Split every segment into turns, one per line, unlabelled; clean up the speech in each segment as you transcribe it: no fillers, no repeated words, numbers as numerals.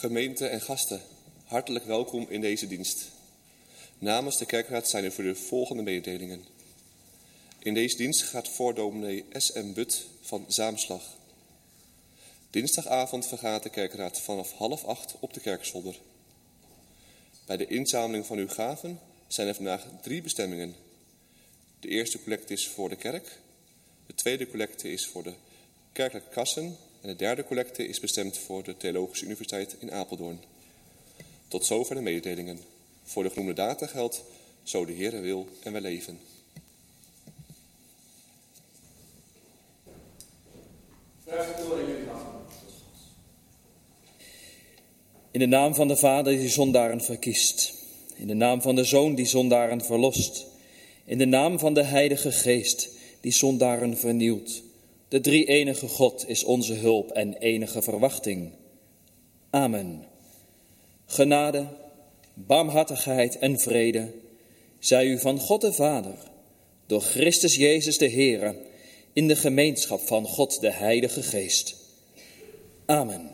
Gemeente en gasten, hartelijk welkom in deze dienst. Namens de kerkraad zijn er voor de volgende mededelingen. In deze dienst gaat voordominee S.M. But van Zaamslag. Dinsdagavond vergaat de kerkraad vanaf 7:30 op de kerkzolder. Bij de inzameling van uw gaven zijn er vandaag 3 bestemmingen. De eerste collecte is voor de kerk, de tweede collecte is voor de kerkelijke kassen en de derde collecte is bestemd voor de Theologische Universiteit in Apeldoorn. Tot zover de mededelingen. Voor de genoemde data geldt, zo de Heere wil en wij leven.
In de naam van de Vader die zondaren verkiest. In de naam van de Zoon die zondaren verlost. In de naam van de Heilige Geest die zondaren vernieuwt. De drie-enige God is onze hulp en enige verwachting. Amen. Genade, barmhartigheid en vrede zij u van God de Vader, door Christus Jezus de Heere, in de gemeenschap van God de Heilige Geest. Amen.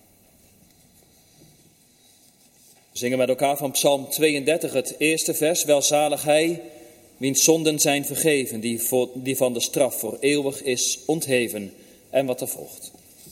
We zingen met elkaar van Psalm 32 het eerste vers. Welzalig hij, wiens zonden zijn vergeven, die van de straf voor eeuwig is ontheven. En wat er volgt.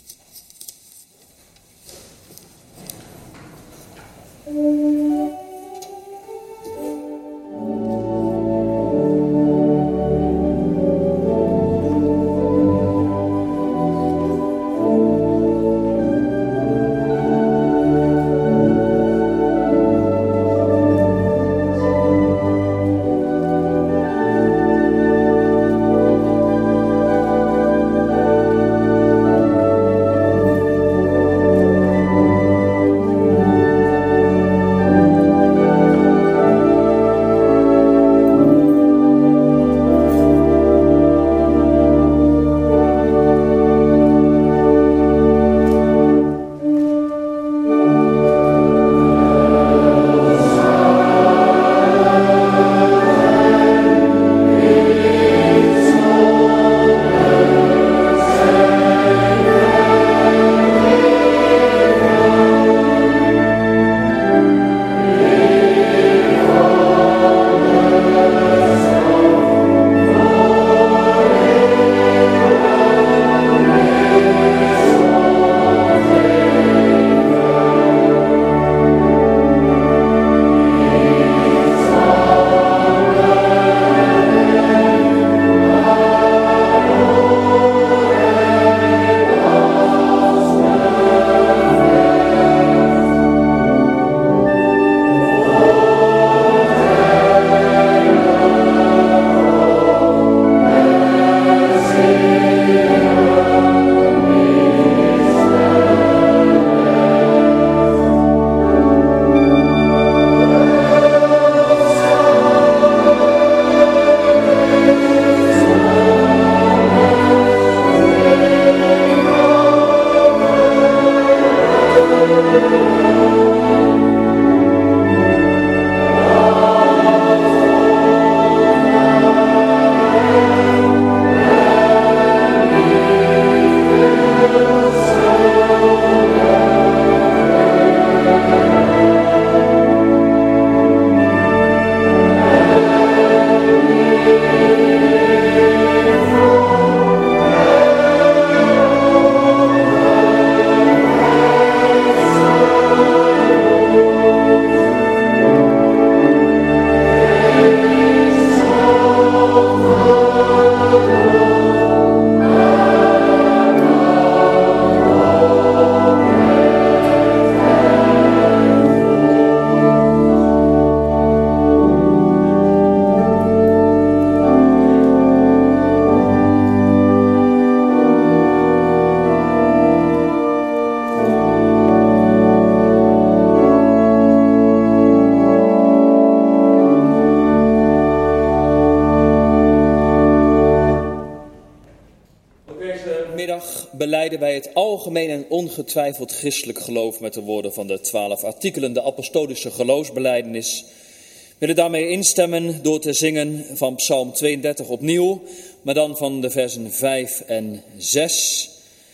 Beleiden wij het algemeen en ongetwijfeld christelijk geloof met de woorden van de 12 artikelen, de apostolische geloofsbelijdenis. We willen daarmee instemmen door te zingen van Psalm 32 opnieuw, maar dan van de versen 5 en 6.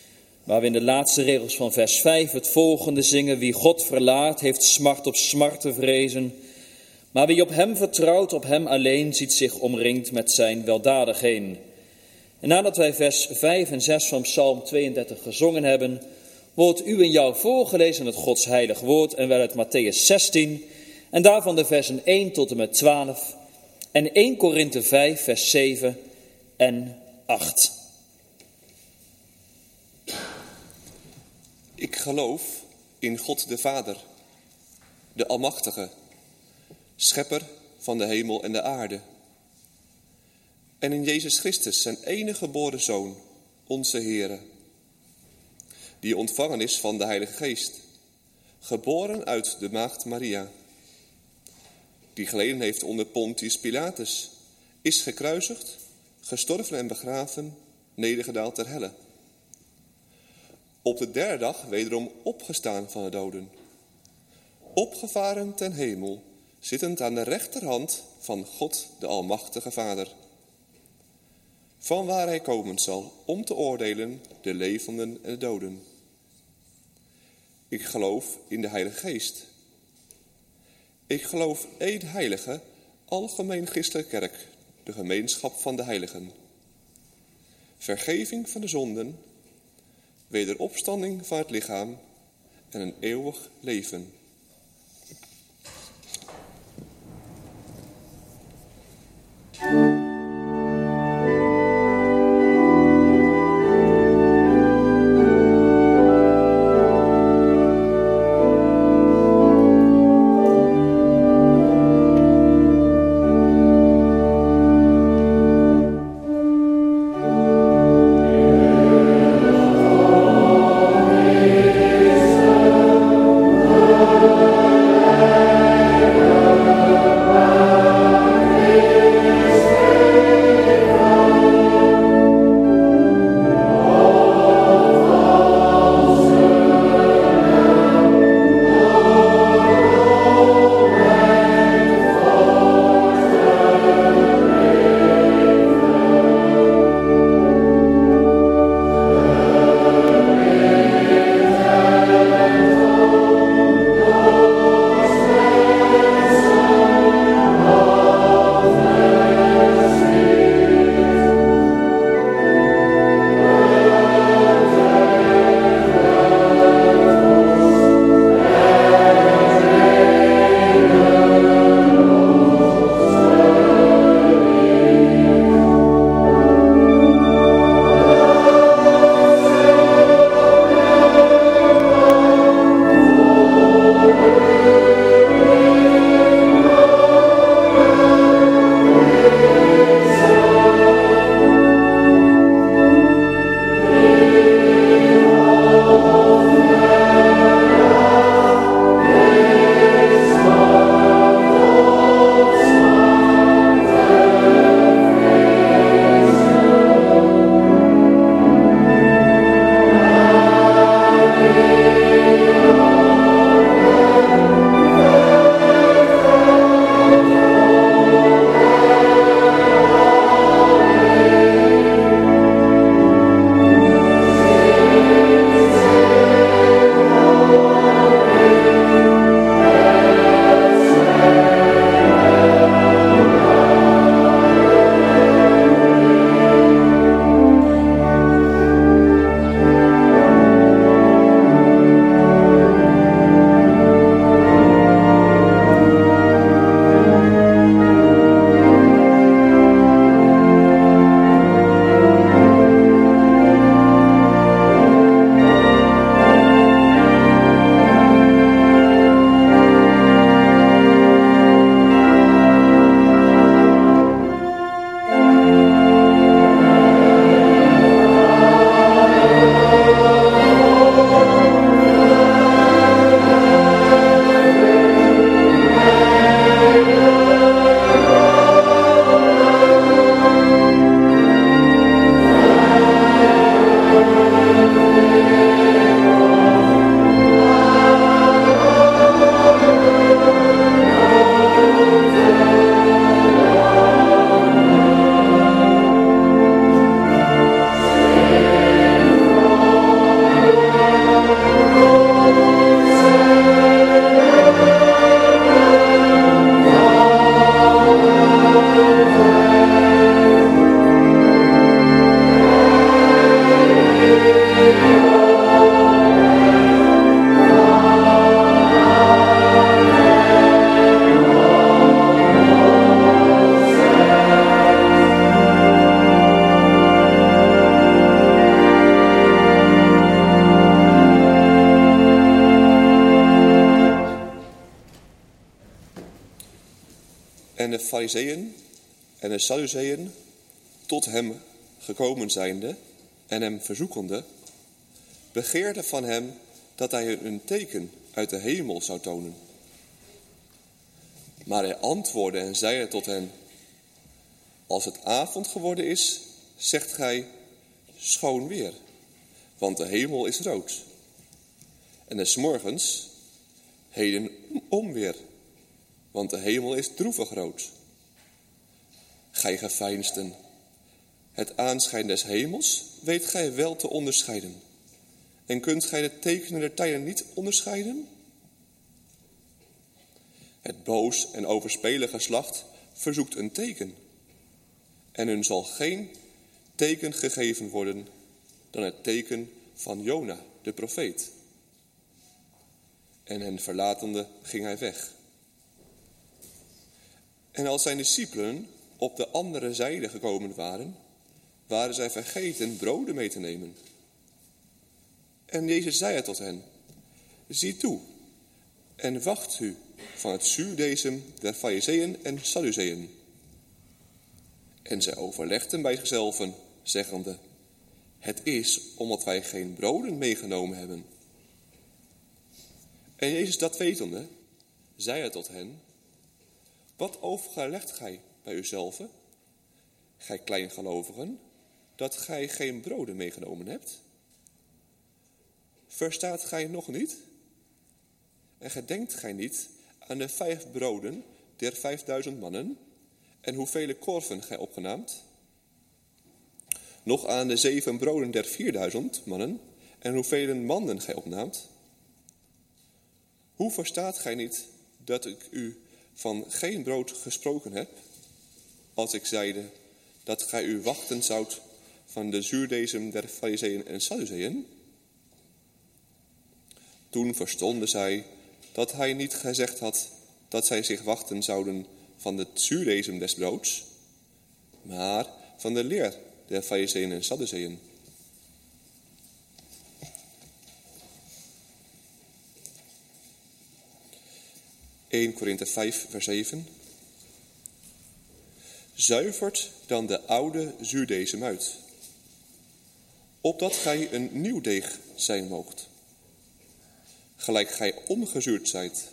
Waar we in de laatste regels van vers 5 het volgende zingen. Wie God verlaat, heeft smart op smart te vrezen. Maar wie op hem vertrouwt, op hem alleen, ziet zich omringd met zijn weldadigheden. En nadat wij vers 5 en 6 van Psalm 32 gezongen hebben, wordt u en jou voorgelezen het Gods heilig woord en wel uit Matthäus 16 en daarvan de versen 1 tot en met 12 en 1 Korinthe 5 vers 7 en 8.
Ik geloof in God de Vader, de Almachtige, schepper van de hemel en de aarde. En in Jezus Christus, zijn enige geboren Zoon, onze Heere, die ontvangen is van de Heilige Geest, geboren uit de maagd Maria, die geleden heeft onder Pontius Pilatus, is gekruisigd, gestorven en begraven, nedergedaald ter helle. Op de derde dag wederom opgestaan van de doden, opgevaren ten hemel, zittend aan de rechterhand van God de Almachtige Vader, vanwaar hij komen zal om te oordelen de levenden en de doden. Ik geloof in de Heilige Geest. Ik geloof één heilige, algemeen christelijke kerk, de gemeenschap van de heiligen, vergeving van de zonden, wederopstanding van het lichaam en een eeuwig leven. En de Farizeeën en de Sadduceeën, tot hem gekomen zijnde en hem verzoekende, begeerden van hem dat hij hun een teken uit de hemel zou tonen. Maar hij antwoordde en zeide tot hen: als het avond geworden is, zegt gij schoon weer, want de hemel is rood. En des morgens heden onweer, want de hemel is droevig rood. Gij geveinsden, het aanschijn des hemels weet gij wel te onderscheiden. En kunt gij de tekenen der tijden niet onderscheiden? Het boos en overspelig geslacht verzoekt een teken. En hun zal geen teken gegeven worden dan het teken van Jona, de profeet. En hen verlatende ging hij weg. En als zijn discipelen op de andere zijde gekomen waren, waren zij vergeten broden mee te nemen. En Jezus zei tot hen: zie toe en wacht u van het zuurdesem der Farizeeën en Sadduceeën. En zij overlegden bij zichzelven, zeggende: het is omdat wij geen broden meegenomen hebben. En Jezus dat wetende, zei hij tot hen: wat overlegt gij bij uzelven, gij kleingelovigen, dat gij geen broden meegenomen hebt? Verstaat gij nog niet? En gedenkt gij niet aan de 5 broden der 5000 mannen, en hoevele korven gij opgenaamt? Nog aan de 7 broden der 4000 mannen, en hoevele manden gij opnaamt? Hoe verstaat gij niet dat ik u van geen brood gesproken heb, als ik zeide dat gij u wachten zoudt van de zuurdesem der Farizeeën en Sadduceeën? Toen verstonden zij dat hij niet gezegd had dat zij zich wachten zouden van het zuurdesem des broods, maar van de leer der Farizeeën en Sadduceeën. (1 Korinthe 5 vers 7). Zuivert dan de oude zuurdesem uit, opdat gij een nieuw deeg zijn moogt, gelijk gij ongezuurd zijt.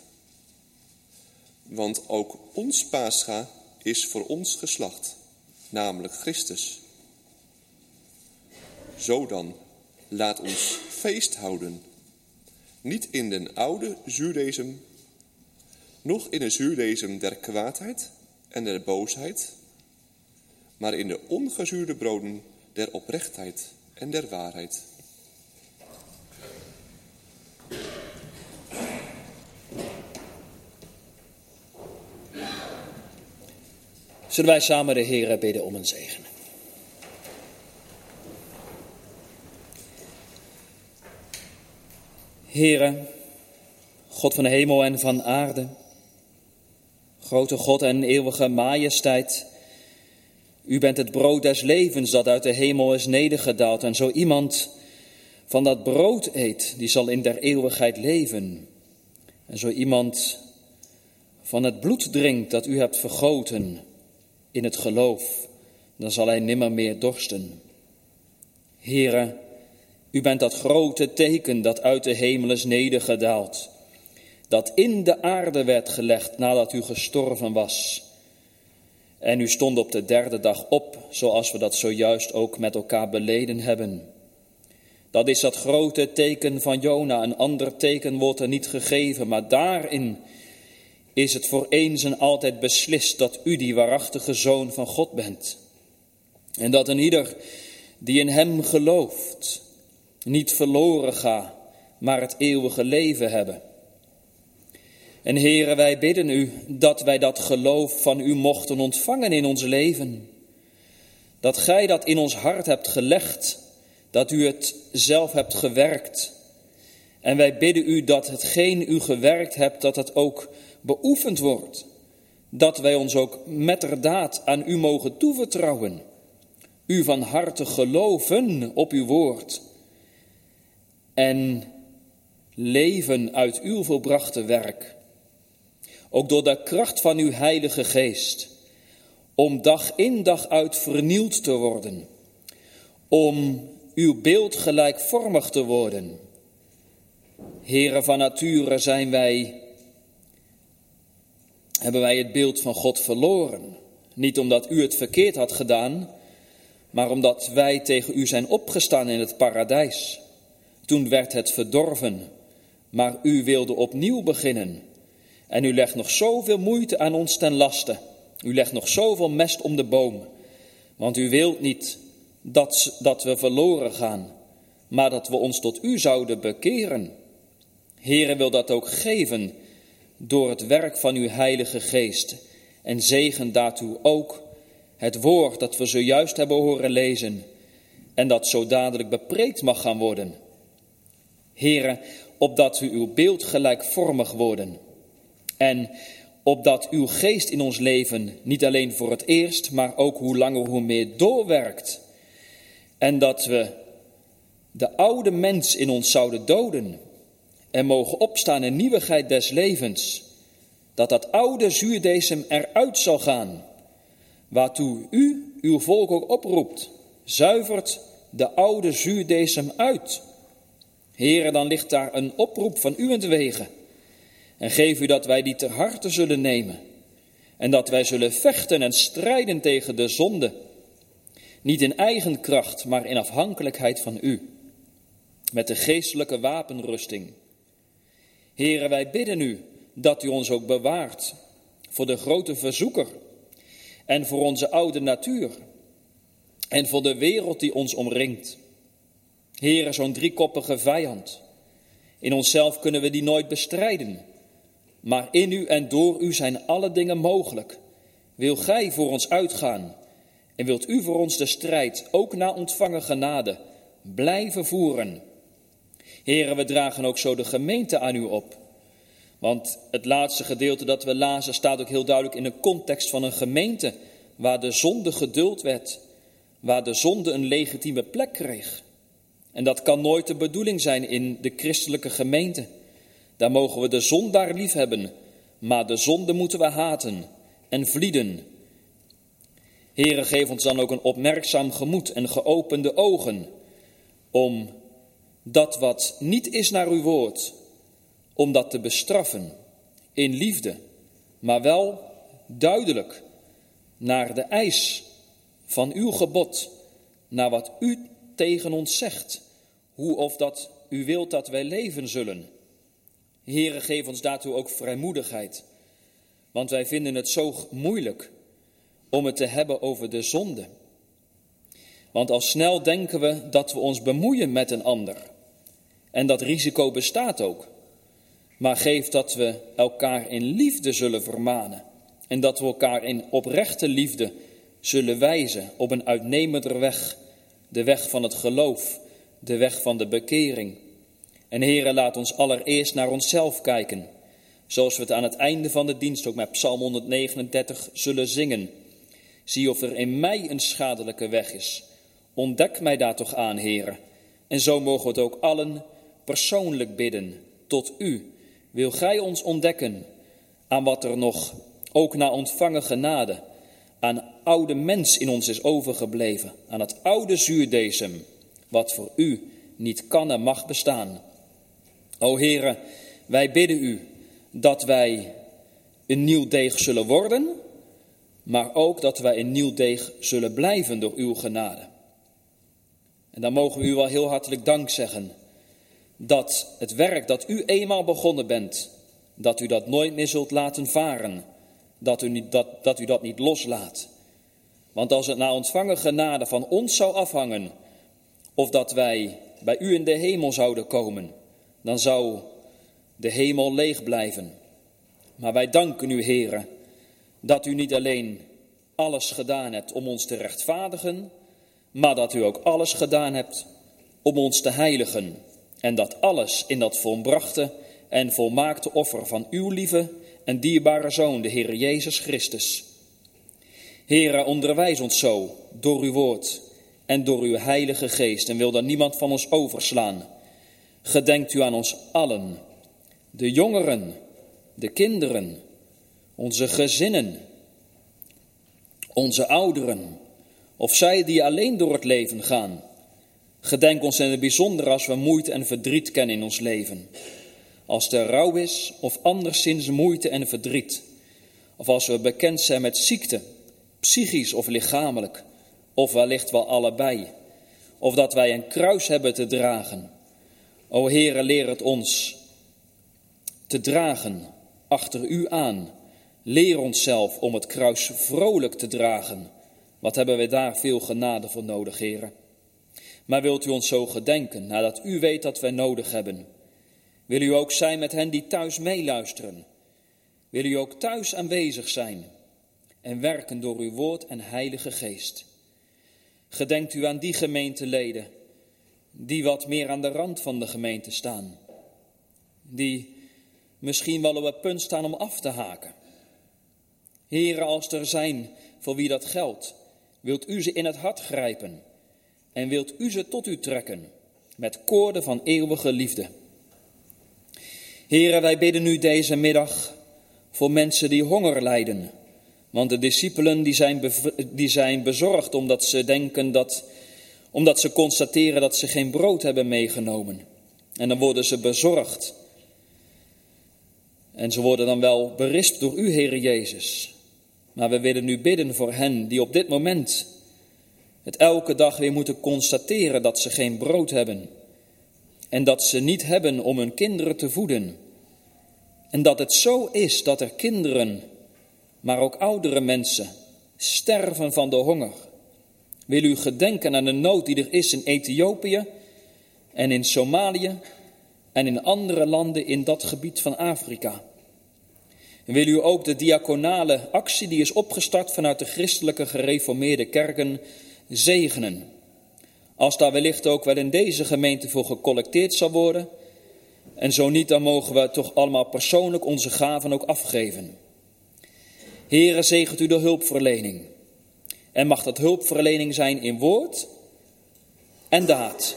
Want ook ons Pascha is voor ons geslacht, namelijk Christus. Zo dan, laat ons feest houden, niet in den oude zuurdesem, noch in de zuurdesem der kwaadheid en der boosheid, maar in de ongezuurde broden der oprechtheid en der waarheid.
Zullen wij samen de Heere bidden om een zegen. Heere, God van de hemel en van aarde, grote God en eeuwige majesteit, u bent het brood des levens dat uit de hemel is nedergedaald. En zo iemand van dat brood eet, die zal in der eeuwigheid leven. En zo iemand van het bloed drinkt dat u hebt vergoten in het geloof, dan zal hij nimmer meer dorsten. Heere, u bent dat grote teken dat uit de hemel is nedergedaald, dat in de aarde werd gelegd nadat u gestorven was. En u stond op de 3e dag op, zoals we dat zojuist ook met elkaar beleden hebben. Dat is dat grote teken van Jona. Een ander teken wordt er niet gegeven, maar daarin is het voor eens en altijd beslist dat u die waarachtige Zoon van God bent. En dat een ieder die in hem gelooft niet verloren gaat, maar het eeuwige leven hebben. En Heere, wij bidden u dat wij dat geloof van u mochten ontvangen in ons leven. Dat gij dat in ons hart hebt gelegd, dat u het zelf hebt gewerkt. En wij bidden u dat hetgeen u gewerkt hebt, dat het ook beoefend wordt. Dat wij ons ook metterdaad aan u mogen toevertrouwen. U van harte geloven op uw woord. En leven uit uw volbrachte werk. ook door de kracht van uw Heilige Geest, om dag in dag uit vernieuwd te worden, om uw beeld gelijkvormig te worden. Heren, van nature hebben wij het beeld van God verloren. Niet omdat u het verkeerd had gedaan, maar omdat wij tegen u zijn opgestaan in het paradijs. Toen werd het verdorven, maar u wilde opnieuw beginnen. En u legt nog zoveel moeite aan ons ten laste. U legt nog zoveel mest om de boom. Want u wilt niet dat we verloren gaan, maar dat we ons tot u zouden bekeren. Heere, wil dat ook geven door het werk van uw Heilige Geest. En zegen daartoe ook het woord dat we zojuist hebben horen lezen en dat zo dadelijk bepreekt mag gaan worden. Heere, opdat we uw beeld gelijkvormig worden en opdat uw geest in ons leven niet alleen voor het eerst, maar ook hoe langer hoe meer doorwerkt. En dat we de oude mens in ons zouden doden en mogen opstaan in nieuwigheid des levens. Dat oude zuurdesem eruit zal gaan, waartoe u uw volk ook oproept. Zuivert de oude zuurdesem uit. Heere, dan ligt daar een oproep van uwentwege. En geef u dat wij die ter harte zullen nemen. En dat wij zullen vechten en strijden tegen de zonde. Niet in eigen kracht, maar in afhankelijkheid van u. Met de geestelijke wapenrusting. Heere, wij bidden u dat u ons ook bewaart voor de grote verzoeker en voor onze oude natuur en voor de wereld die ons omringt. Heere, zo'n driekoppige vijand. In onszelf kunnen we die nooit bestrijden, maar in u en door u zijn alle dingen mogelijk. Wil gij voor ons uitgaan en wilt u voor ons de strijd, ook na ontvangen genade, blijven voeren. Heere, we dragen ook zo de gemeente aan u op. Want het laatste gedeelte dat we lazen staat ook heel duidelijk in een context van een gemeente waar de zonde geduld werd, waar de zonde een legitieme plek kreeg. En dat kan nooit de bedoeling zijn in de christelijke gemeente. Daar mogen we de zondaar lief hebben, maar de zonde moeten we haten en vlieden. Heere, geef ons dan ook een opmerkzaam gemoed en geopende ogen om dat wat niet is naar uw woord, om dat te bestraffen in liefde, maar wel duidelijk naar de eis van uw gebod, naar wat u tegen ons zegt, hoe of dat u wilt dat wij leven zullen. Heere, geef ons daartoe ook vrijmoedigheid, want wij vinden het zo moeilijk om het te hebben over de zonde. Want al snel denken we dat we ons bemoeien met een ander. En dat risico bestaat ook. Maar geef dat we elkaar in liefde zullen vermanen. En dat we elkaar in oprechte liefde zullen wijzen op een uitnemender weg. De weg van het geloof, de weg van de bekering. En Heere, laat ons allereerst naar onszelf kijken. Zoals we het aan het einde van de dienst ook met Psalm 139 zullen zingen. Zie of er in mij een schadelijke weg is. Ontdek mij daar toch aan, Heere. En zo mogen we het ook allen persoonlijk bidden tot u. Wil gij ons ontdekken aan wat er nog, ook na ontvangen genade, aan oude mens in ons is overgebleven. Aan het oude zuurdesem, wat voor u niet kan en mag bestaan. O Heere, wij bidden u dat wij een nieuw deeg zullen worden, maar ook dat wij een nieuw deeg zullen blijven door uw genade. En dan mogen we u wel heel hartelijk dank zeggen dat het werk dat u eenmaal begonnen bent, dat u dat nooit meer zult laten varen, dat u dat niet loslaat. Want als het na ontvangen genade van ons zou afhangen, of dat wij bij u in de hemel zouden komen, dan zou de hemel leeg blijven. Maar wij danken u, Heere, dat u niet alleen alles gedaan hebt om ons te rechtvaardigen, maar dat u ook alles gedaan hebt om ons te heiligen. En dat alles in dat volbrachte en volmaakte offer van uw lieve en dierbare Zoon, de Heer Jezus Christus. Heere, onderwijs ons zo door uw woord en door uw Heilige Geest en wil dan niemand van ons overslaan. Gedenkt u aan ons allen, de jongeren, de kinderen, onze gezinnen, onze ouderen, of zij die alleen door het leven gaan. Gedenk ons in het bijzonder als we moeite en verdriet kennen in ons leven. Als er rouw is of anderszins moeite en verdriet. Of als we bekend zijn met ziekte, psychisch of lichamelijk, of wellicht wel allebei. Of dat wij een kruis hebben te dragen. O Heere, leer het ons te dragen achter u aan. Leer onszelf om het kruis vrolijk te dragen. Wat hebben wij daar veel genade voor nodig, Heere. Maar wilt u ons zo gedenken, nadat u weet dat wij nodig hebben? Wil u ook zijn met hen die thuis meeluisteren? Wil u ook thuis aanwezig zijn en werken door uw woord en Heilige Geest? Gedenkt u aan die gemeenteleden die wat meer aan de rand van de gemeente staan. Die misschien wel op het punt staan om af te haken. Heere, als er zijn voor wie dat geldt, wilt u ze in het hart grijpen en wilt u ze tot u trekken met koorden van eeuwige liefde. Heere, wij bidden u deze middag voor mensen die honger lijden. Want de discipelen die zijn bezorgd omdat ze constateren dat ze geen brood hebben meegenomen. En dan worden ze bezorgd. En ze worden dan wel berispt door u, Heere Jezus. Maar we willen nu bidden voor hen die op dit moment het elke dag weer moeten constateren dat ze geen brood hebben. En dat ze niet hebben om hun kinderen te voeden. En dat het zo is dat er kinderen, maar ook oudere mensen, sterven van de honger. Wil u gedenken aan de nood die er is in Ethiopië en in Somalië en in andere landen in dat gebied van Afrika. En wil u ook de diaconale actie die is opgestart vanuit de christelijke gereformeerde kerken zegenen. Als daar wellicht ook wel in deze gemeente voor gecollecteerd zal worden. En zo niet, dan mogen we toch allemaal persoonlijk onze gaven ook afgeven. Heere, zegent u de hulpverlening. En mag dat hulpverlening zijn in woord en daad.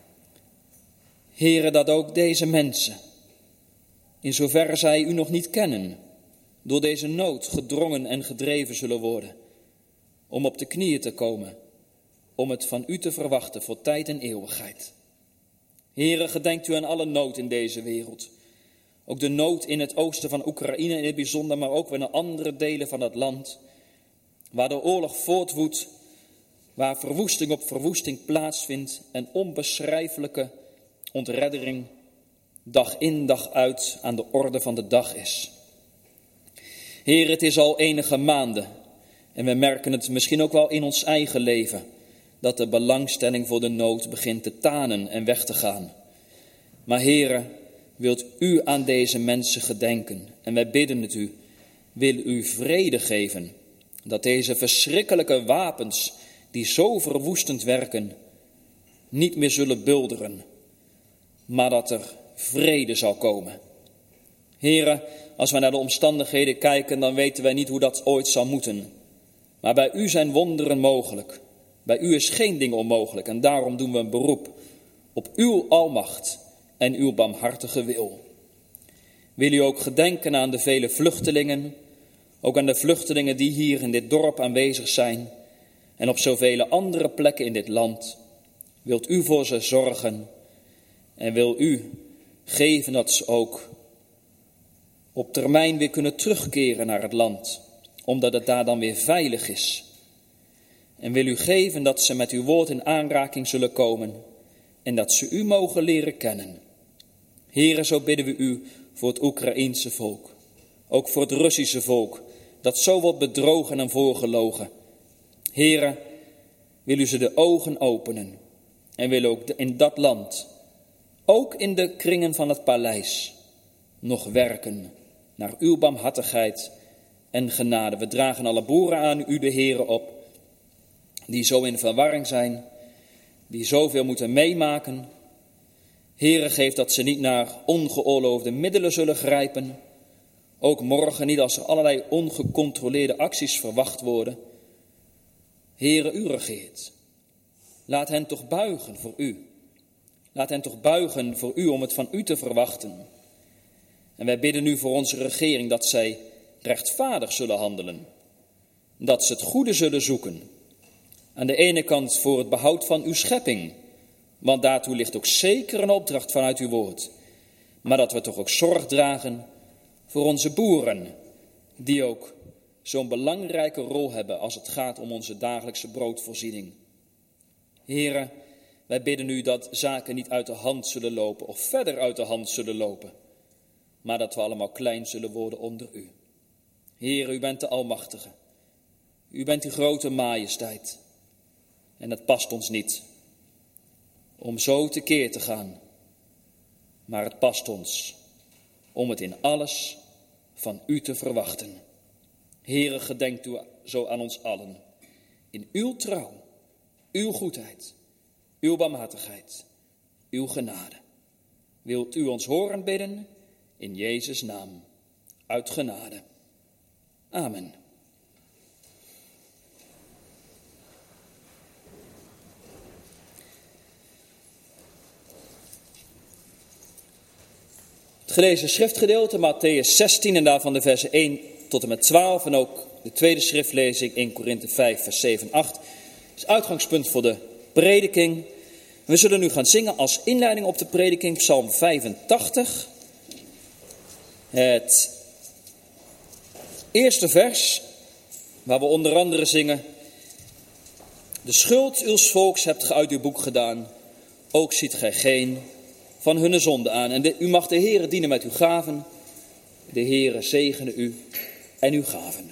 Heere, dat ook deze mensen, in zoverre zij u nog niet kennen, door deze nood gedrongen en gedreven zullen worden, om op de knieën te komen, om het van u te verwachten voor tijd en eeuwigheid. Heere, gedenkt u aan alle nood in deze wereld. Ook de nood in het oosten van Oekraïne in het bijzonder, maar ook in andere delen van het land, waar de oorlog voortwoedt, waar verwoesting op verwoesting plaatsvindt en onbeschrijfelijke ontreddering dag in dag uit aan de orde van de dag is. Heer, het is al enige maanden en we merken het misschien ook wel in ons eigen leven, dat de belangstelling voor de nood begint te tanen en weg te gaan. Maar Heere, wilt u aan deze mensen gedenken en wij bidden het u, wil u vrede geven, dat deze verschrikkelijke wapens die zo verwoestend werken, niet meer zullen bulderen, maar dat er vrede zal komen. Heere, als wij naar de omstandigheden kijken, dan weten wij niet hoe dat ooit zal moeten. Maar bij u zijn wonderen mogelijk. Bij u is geen ding onmogelijk en daarom doen we een beroep op uw almacht en uw barmhartige wil. Wil u ook gedenken aan de vele vluchtelingen, ook aan de vluchtelingen die hier in dit dorp aanwezig zijn en op zoveel andere plekken in dit land. Wilt u voor ze zorgen en wil u geven dat ze ook op termijn weer kunnen terugkeren naar het land, omdat het daar dan weer veilig is. En wil u geven dat ze met uw woord in aanraking zullen komen en dat ze u mogen leren kennen. Heere, zo bidden we u voor het Oekraïense volk, ook voor het Russische volk, dat zo wordt bedrogen en voorgelogen. Heere, wil u ze de ogen openen en wil ook in dat land, ook in de kringen van het paleis, nog werken naar uw barmhartigheid en genade. We dragen alle boeren aan u, de Heere, op, die zo in verwarring zijn, die zoveel moeten meemaken. Heere, geef dat ze niet naar ongeoorloofde middelen zullen grijpen, ook morgen niet als er allerlei ongecontroleerde acties verwacht worden. Heere, u regeert. Laat hen toch buigen voor u. Laat hen toch buigen voor u om het van u te verwachten. En wij bidden nu voor onze regering dat zij rechtvaardig zullen handelen, dat ze het goede zullen zoeken. Aan de ene kant voor het behoud van uw schepping, want daartoe ligt ook zeker een opdracht vanuit uw woord. Maar dat we toch ook zorg dragen voor onze boeren, die ook zo'n belangrijke rol hebben als het gaat om onze dagelijkse broodvoorziening. Heren, wij bidden u dat zaken niet uit de hand zullen lopen of verder uit de hand zullen lopen, maar dat we allemaal klein zullen worden onder u. Heer, u bent de Almachtige. U bent die grote majesteit. En het past ons niet om zo tekeer te gaan. Maar het past ons om het in alles van u te verwachten. Heere, gedenkt u zo aan ons allen. In uw trouw, uw goedheid, uw barmhartigheid, uw genade. Wilt u ons horen bidden in Jezus' naam, uit genade. Amen. Het gelezen schriftgedeelte, Mattheüs 16 en daarvan de versen 1 tot en met 12 en ook de tweede schriftlezing 1 Korinthe 5 vers 7 en 8 is uitgangspunt voor de prediking. We zullen nu gaan zingen als inleiding op de prediking Psalm 85. Het eerste vers waar we onder andere zingen: de schuld uws volks hebt ge uit uw boek gedaan, ook ziet gij geen van hunne zonde aan. En u mag de Heere dienen met uw gaven. De Heere zegene u en uw gaven.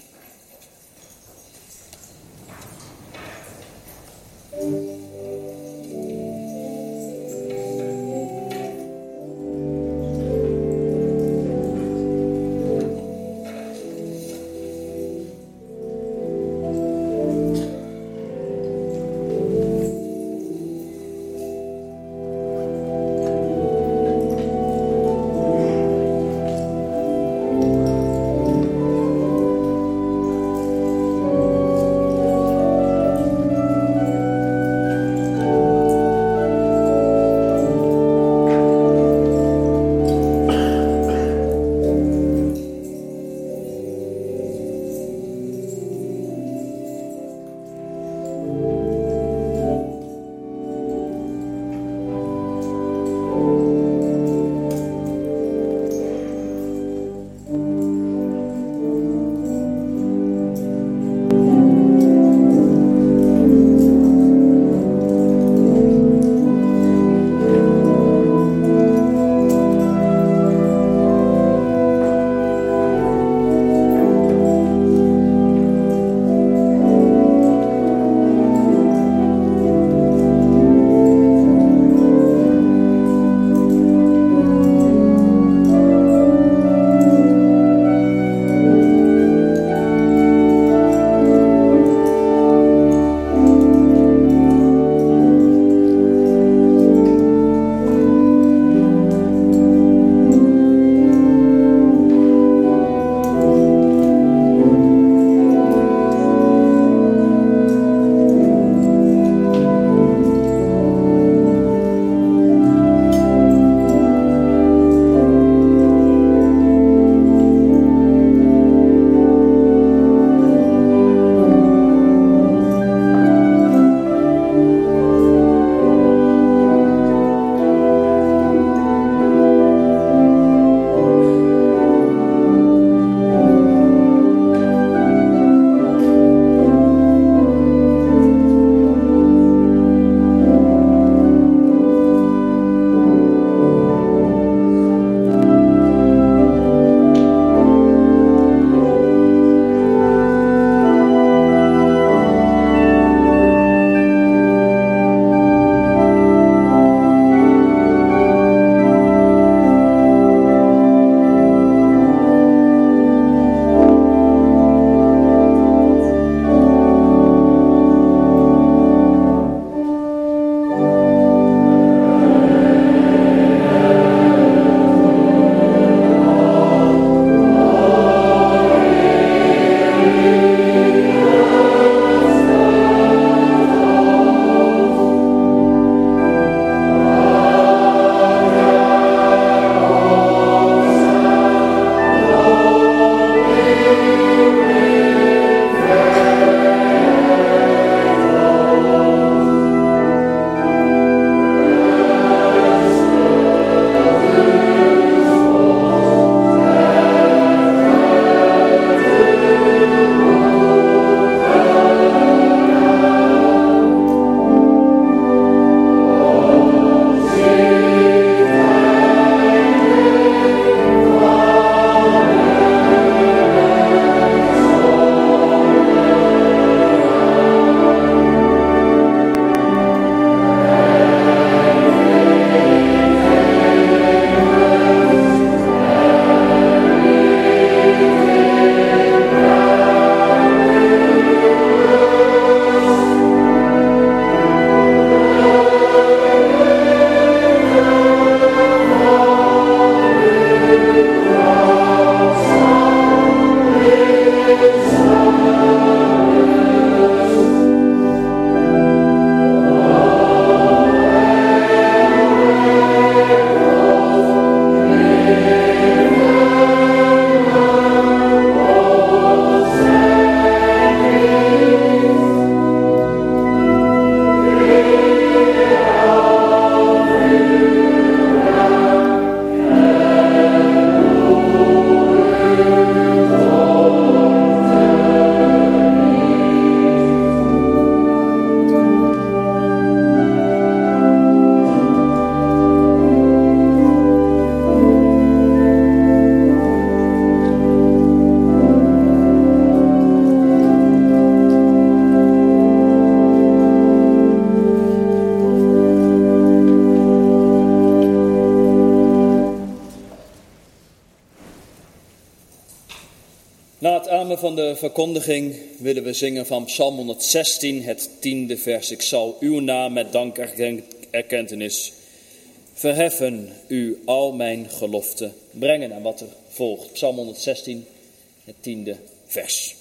ramen van de verkondiging willen we zingen van Psalm 116, het 10e vers. Ik zal uw naam met dankerkentenis verheffen, u al mijn geloften brengen. En wat er volgt, Psalm 116, het 10e vers.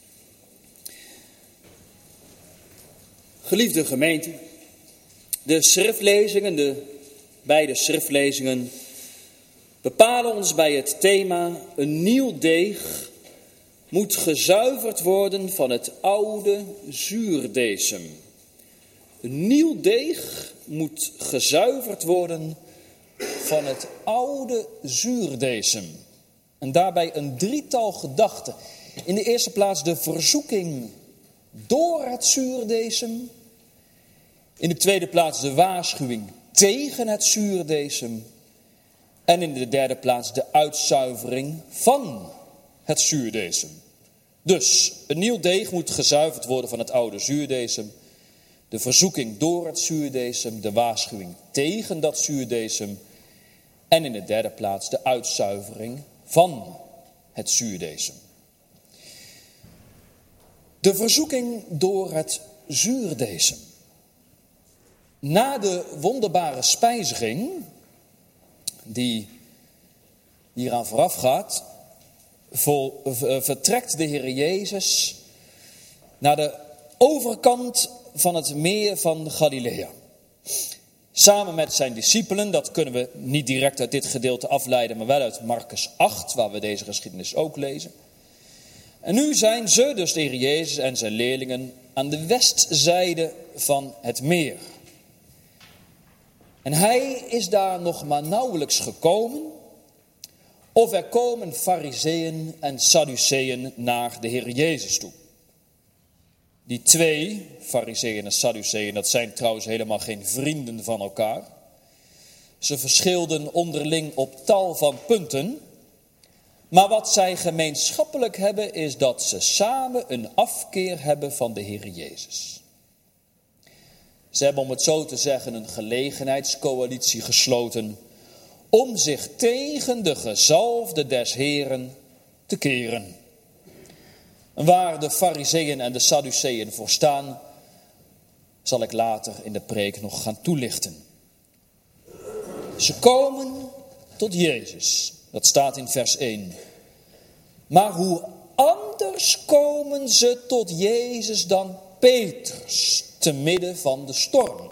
Geliefde gemeente, de schriftlezingen, de beide schriftlezingen, bepalen ons bij het thema: een nieuw deeg moet gezuiverd worden van het oude zuurdesem. Een nieuw deeg moet gezuiverd worden van het oude zuurdesem. En daarbij een drietal gedachten. In de eerste plaats de verzoeking door het zuurdesem. In de tweede plaats de waarschuwing tegen het zuurdesem. En in de derde plaats de uitzuivering van het zuurdesem. Dus een nieuw deeg moet gezuiverd worden van het oude zuurdesem. De verzoeking door het zuurdesem, de waarschuwing tegen dat zuurdesem. En in de derde plaats de uitzuivering van het zuurdesem. De verzoeking door het zuurdesem. Na de wonderbare spijziging die hieraan vooraf gaat, vertrekt de Heer Jezus naar de overkant van het meer van Galilea. Samen met zijn discipelen, dat kunnen we niet direct uit dit gedeelte afleiden, maar wel uit Marcus 8, waar we deze geschiedenis ook lezen. En nu zijn ze, dus de Heer Jezus en zijn leerlingen, aan de westzijde van het meer. En hij is daar nog maar nauwelijks gekomen, of er komen Farizeeën en Sadduceeën naar de Heer Jezus toe. Die twee, Farizeeën en Sadduceeën, dat zijn trouwens helemaal geen vrienden van elkaar. Ze verschilden onderling op tal van punten. Maar wat zij gemeenschappelijk hebben is dat ze samen een afkeer hebben van de Heer Jezus. Ze hebben, om het zo te zeggen, een gelegenheidscoalitie gesloten om zich tegen de gezalfde des Heren te keren. En waar de Farizeeën en de Sadduceeën voor staan, zal ik later in de preek nog gaan toelichten. Ze komen tot Jezus, dat staat in vers 1. Maar hoe anders komen ze tot Jezus dan Petrus, te midden van de storm.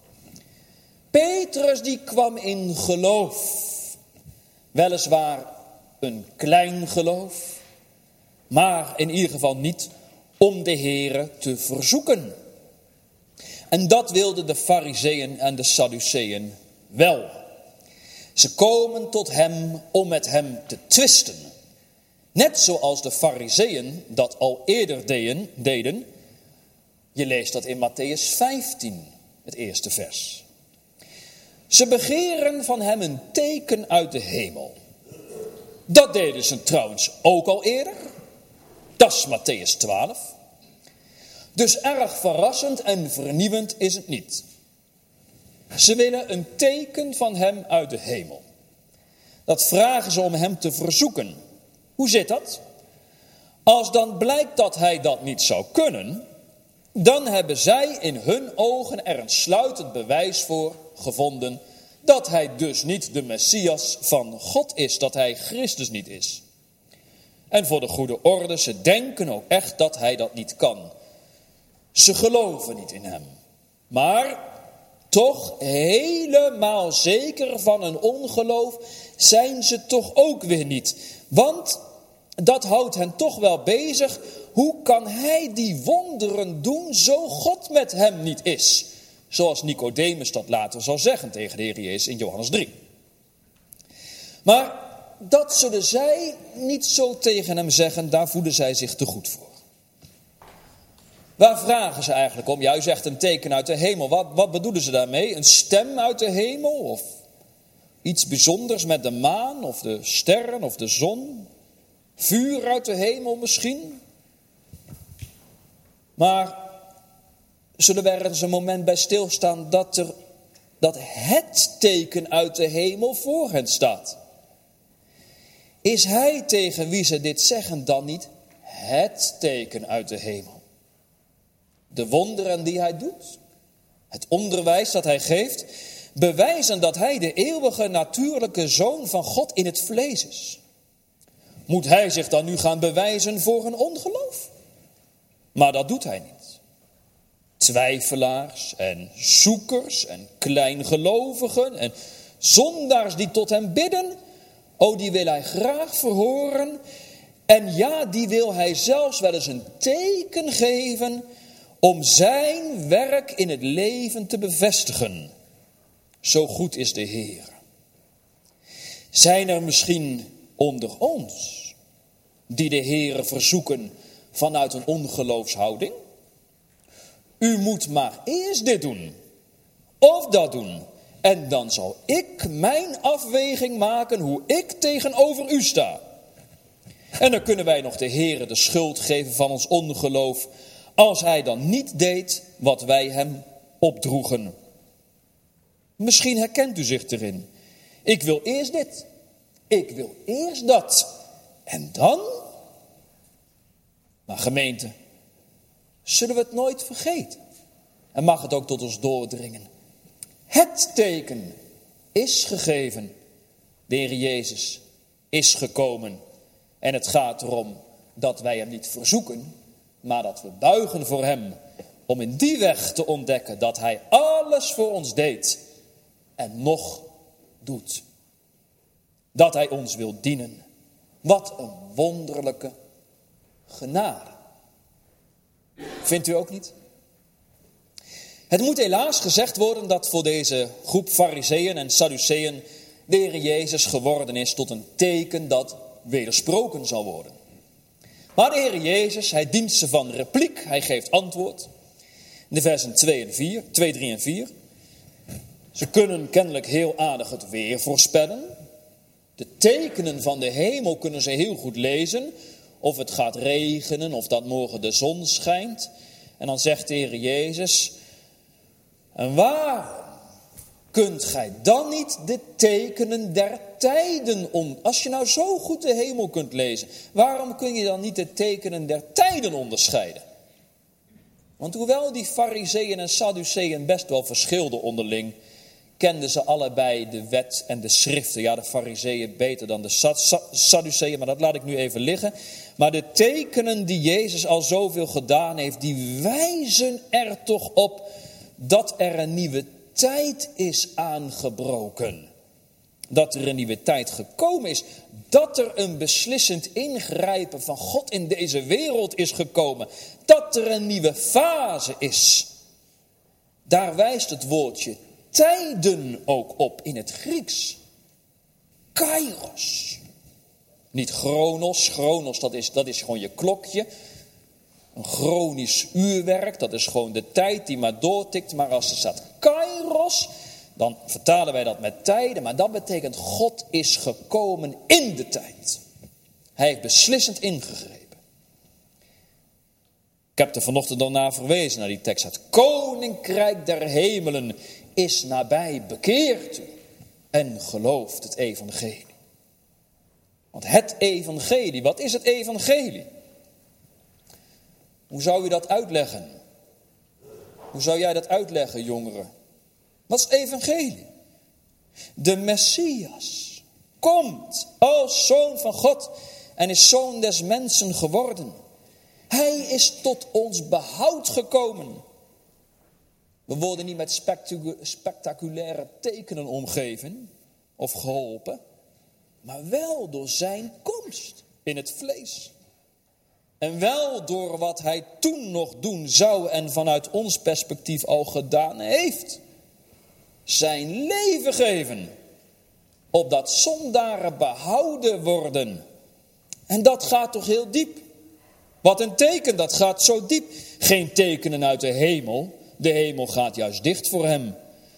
Petrus die kwam in geloof. Weliswaar een klein geloof, maar in ieder geval niet om de Here te verzoeken. En dat wilden de Farizeeën en de Sadduceeën wel. Ze komen tot hem om met hem te twisten. Net zoals de Farizeeën dat al eerder deden. Je leest dat in Mattheüs 15, het eerste vers. Ze begeren van hem een teken uit de hemel. Dat deden ze trouwens ook al eerder. Dat is Mattheüs 12. Dus erg verrassend en vernieuwend is het niet. Ze willen een teken van hem uit de hemel. Dat vragen ze om hem te verzoeken. Hoe zit dat? Als dan blijkt dat hij dat niet zou kunnen, dan hebben zij in hun ogen er een sluitend bewijs voor gevonden dat hij dus niet de Messias van God is, dat hij Christus niet is. En voor de goede orde, ze denken ook echt dat hij dat niet kan. Ze geloven niet in hem. Maar toch helemaal zeker van hun ongeloof zijn ze toch ook weer niet. Want dat houdt hen toch wel bezig. Hoe kan hij die wonderen doen zo God met hem niet is? Zoals Nicodemus dat later zal zeggen tegen de Heer Jezus in Johannes 3. Maar dat zullen zij niet zo tegen hem zeggen, daar voelen zij zich te goed voor. Waar vragen ze eigenlijk om? Ja, u zegt een teken uit de hemel. Wat bedoelen ze daarmee? Een stem uit de hemel? Of iets bijzonders met de maan of de sterren of de zon? Vuur uit de hemel misschien? Maar zullen we er eens een moment bij stilstaan dat het teken uit de hemel voor hen staat? Is hij tegen wie ze dit zeggen dan niet het teken uit de hemel. De wonderen die hij doet, het onderwijs dat hij geeft, bewijzen dat hij de eeuwige natuurlijke Zoon van God in het vlees is. Moet hij zich dan nu gaan bewijzen voor een ongeloof? Maar dat doet hij niet. Twijfelaars en zoekers en kleingelovigen en zondaars die tot hem bidden, die wil hij graag verhoren. En ja, die wil hij zelfs wel eens een teken geven om zijn werk in het leven te bevestigen. Zo goed is de Heer. Zijn er misschien onder ons die de Heere verzoeken vanuit een ongeloofshouding? U moet maar eerst dit doen of dat doen. En dan zal ik mijn afweging maken hoe ik tegenover u sta. En dan kunnen wij nog de Heere de schuld geven van ons ongeloof, als hij dan niet deed wat wij hem opdroegen. Misschien herkent u zich erin. Ik wil eerst dit. Ik wil eerst dat. En dan? Maar gemeente, zullen we het nooit vergeten? En mag het ook tot ons doordringen. Het teken is gegeven. De Heer Jezus is gekomen. En het gaat erom dat wij hem niet verzoeken, maar dat we buigen voor hem. Om in die weg te ontdekken dat hij alles voor ons deed. En nog doet. Dat hij ons wil dienen. Wat een wonderlijke genade. Vindt u ook niet? Het moet helaas gezegd worden dat voor deze groep Farizeeën en Sadduceeën de Heer Jezus geworden is tot een teken dat wedersproken zal worden. Maar de Heer Jezus, hij dient ze van repliek, hij geeft antwoord. In de versen 2, 3 en 4. Ze kunnen kennelijk heel aardig het weer voorspellen. De tekenen van de hemel kunnen ze heel goed lezen. Of het gaat regenen, of dat morgen de zon schijnt. En dan zegt de Heer Jezus: en waarom kunt gij dan niet de tekenen der tijden als je nou zo goed de hemel kunt lezen, waarom kun je dan niet de tekenen der tijden onderscheiden? Want hoewel die Farizeeën en Sadduceeën best wel verschilden onderling, kenden ze allebei de wet en de schriften. Ja, de Farizeeën beter dan de Sadduceeën, maar dat laat ik nu even liggen. Maar de tekenen die Jezus al zoveel gedaan heeft, die wijzen er toch op dat er een nieuwe tijd is aangebroken. Dat er een nieuwe tijd gekomen is. Dat er een beslissend ingrijpen van God in deze wereld is gekomen. Dat er een nieuwe fase is. Daar wijst het woordje tijden ook op in het Grieks. Kairos. Niet chronos. Chronos, dat is gewoon je klokje. Een chronisch uurwerk, dat is gewoon de tijd die maar doortikt. Maar als er staat kairos, dan vertalen wij dat met tijden. Maar dat betekent God is gekomen in de tijd. Hij heeft beslissend ingegrepen. Ik heb er vanochtend al naar verwezen, naar die tekst. Het koninkrijk der hemelen is nabij, bekeert u en gelooft het evangelie. Want het evangelie, wat is het evangelie? Hoe zou u dat uitleggen? Hoe zou jij dat uitleggen, jongeren? Wat is het evangelie? De Messias komt als zoon van God en is zoon des mensen geworden. Hij is tot ons behoud gekomen. We worden niet met spectaculaire tekenen omgeven of geholpen, maar wel door zijn komst in het vlees. En wel door wat hij toen nog doen zou en vanuit ons perspectief al gedaan heeft. Zijn leven geven, opdat zondaren behouden worden. En dat gaat toch heel diep. Wat een teken, dat gaat zo diep. Geen tekenen uit de hemel. De hemel gaat juist dicht voor hem.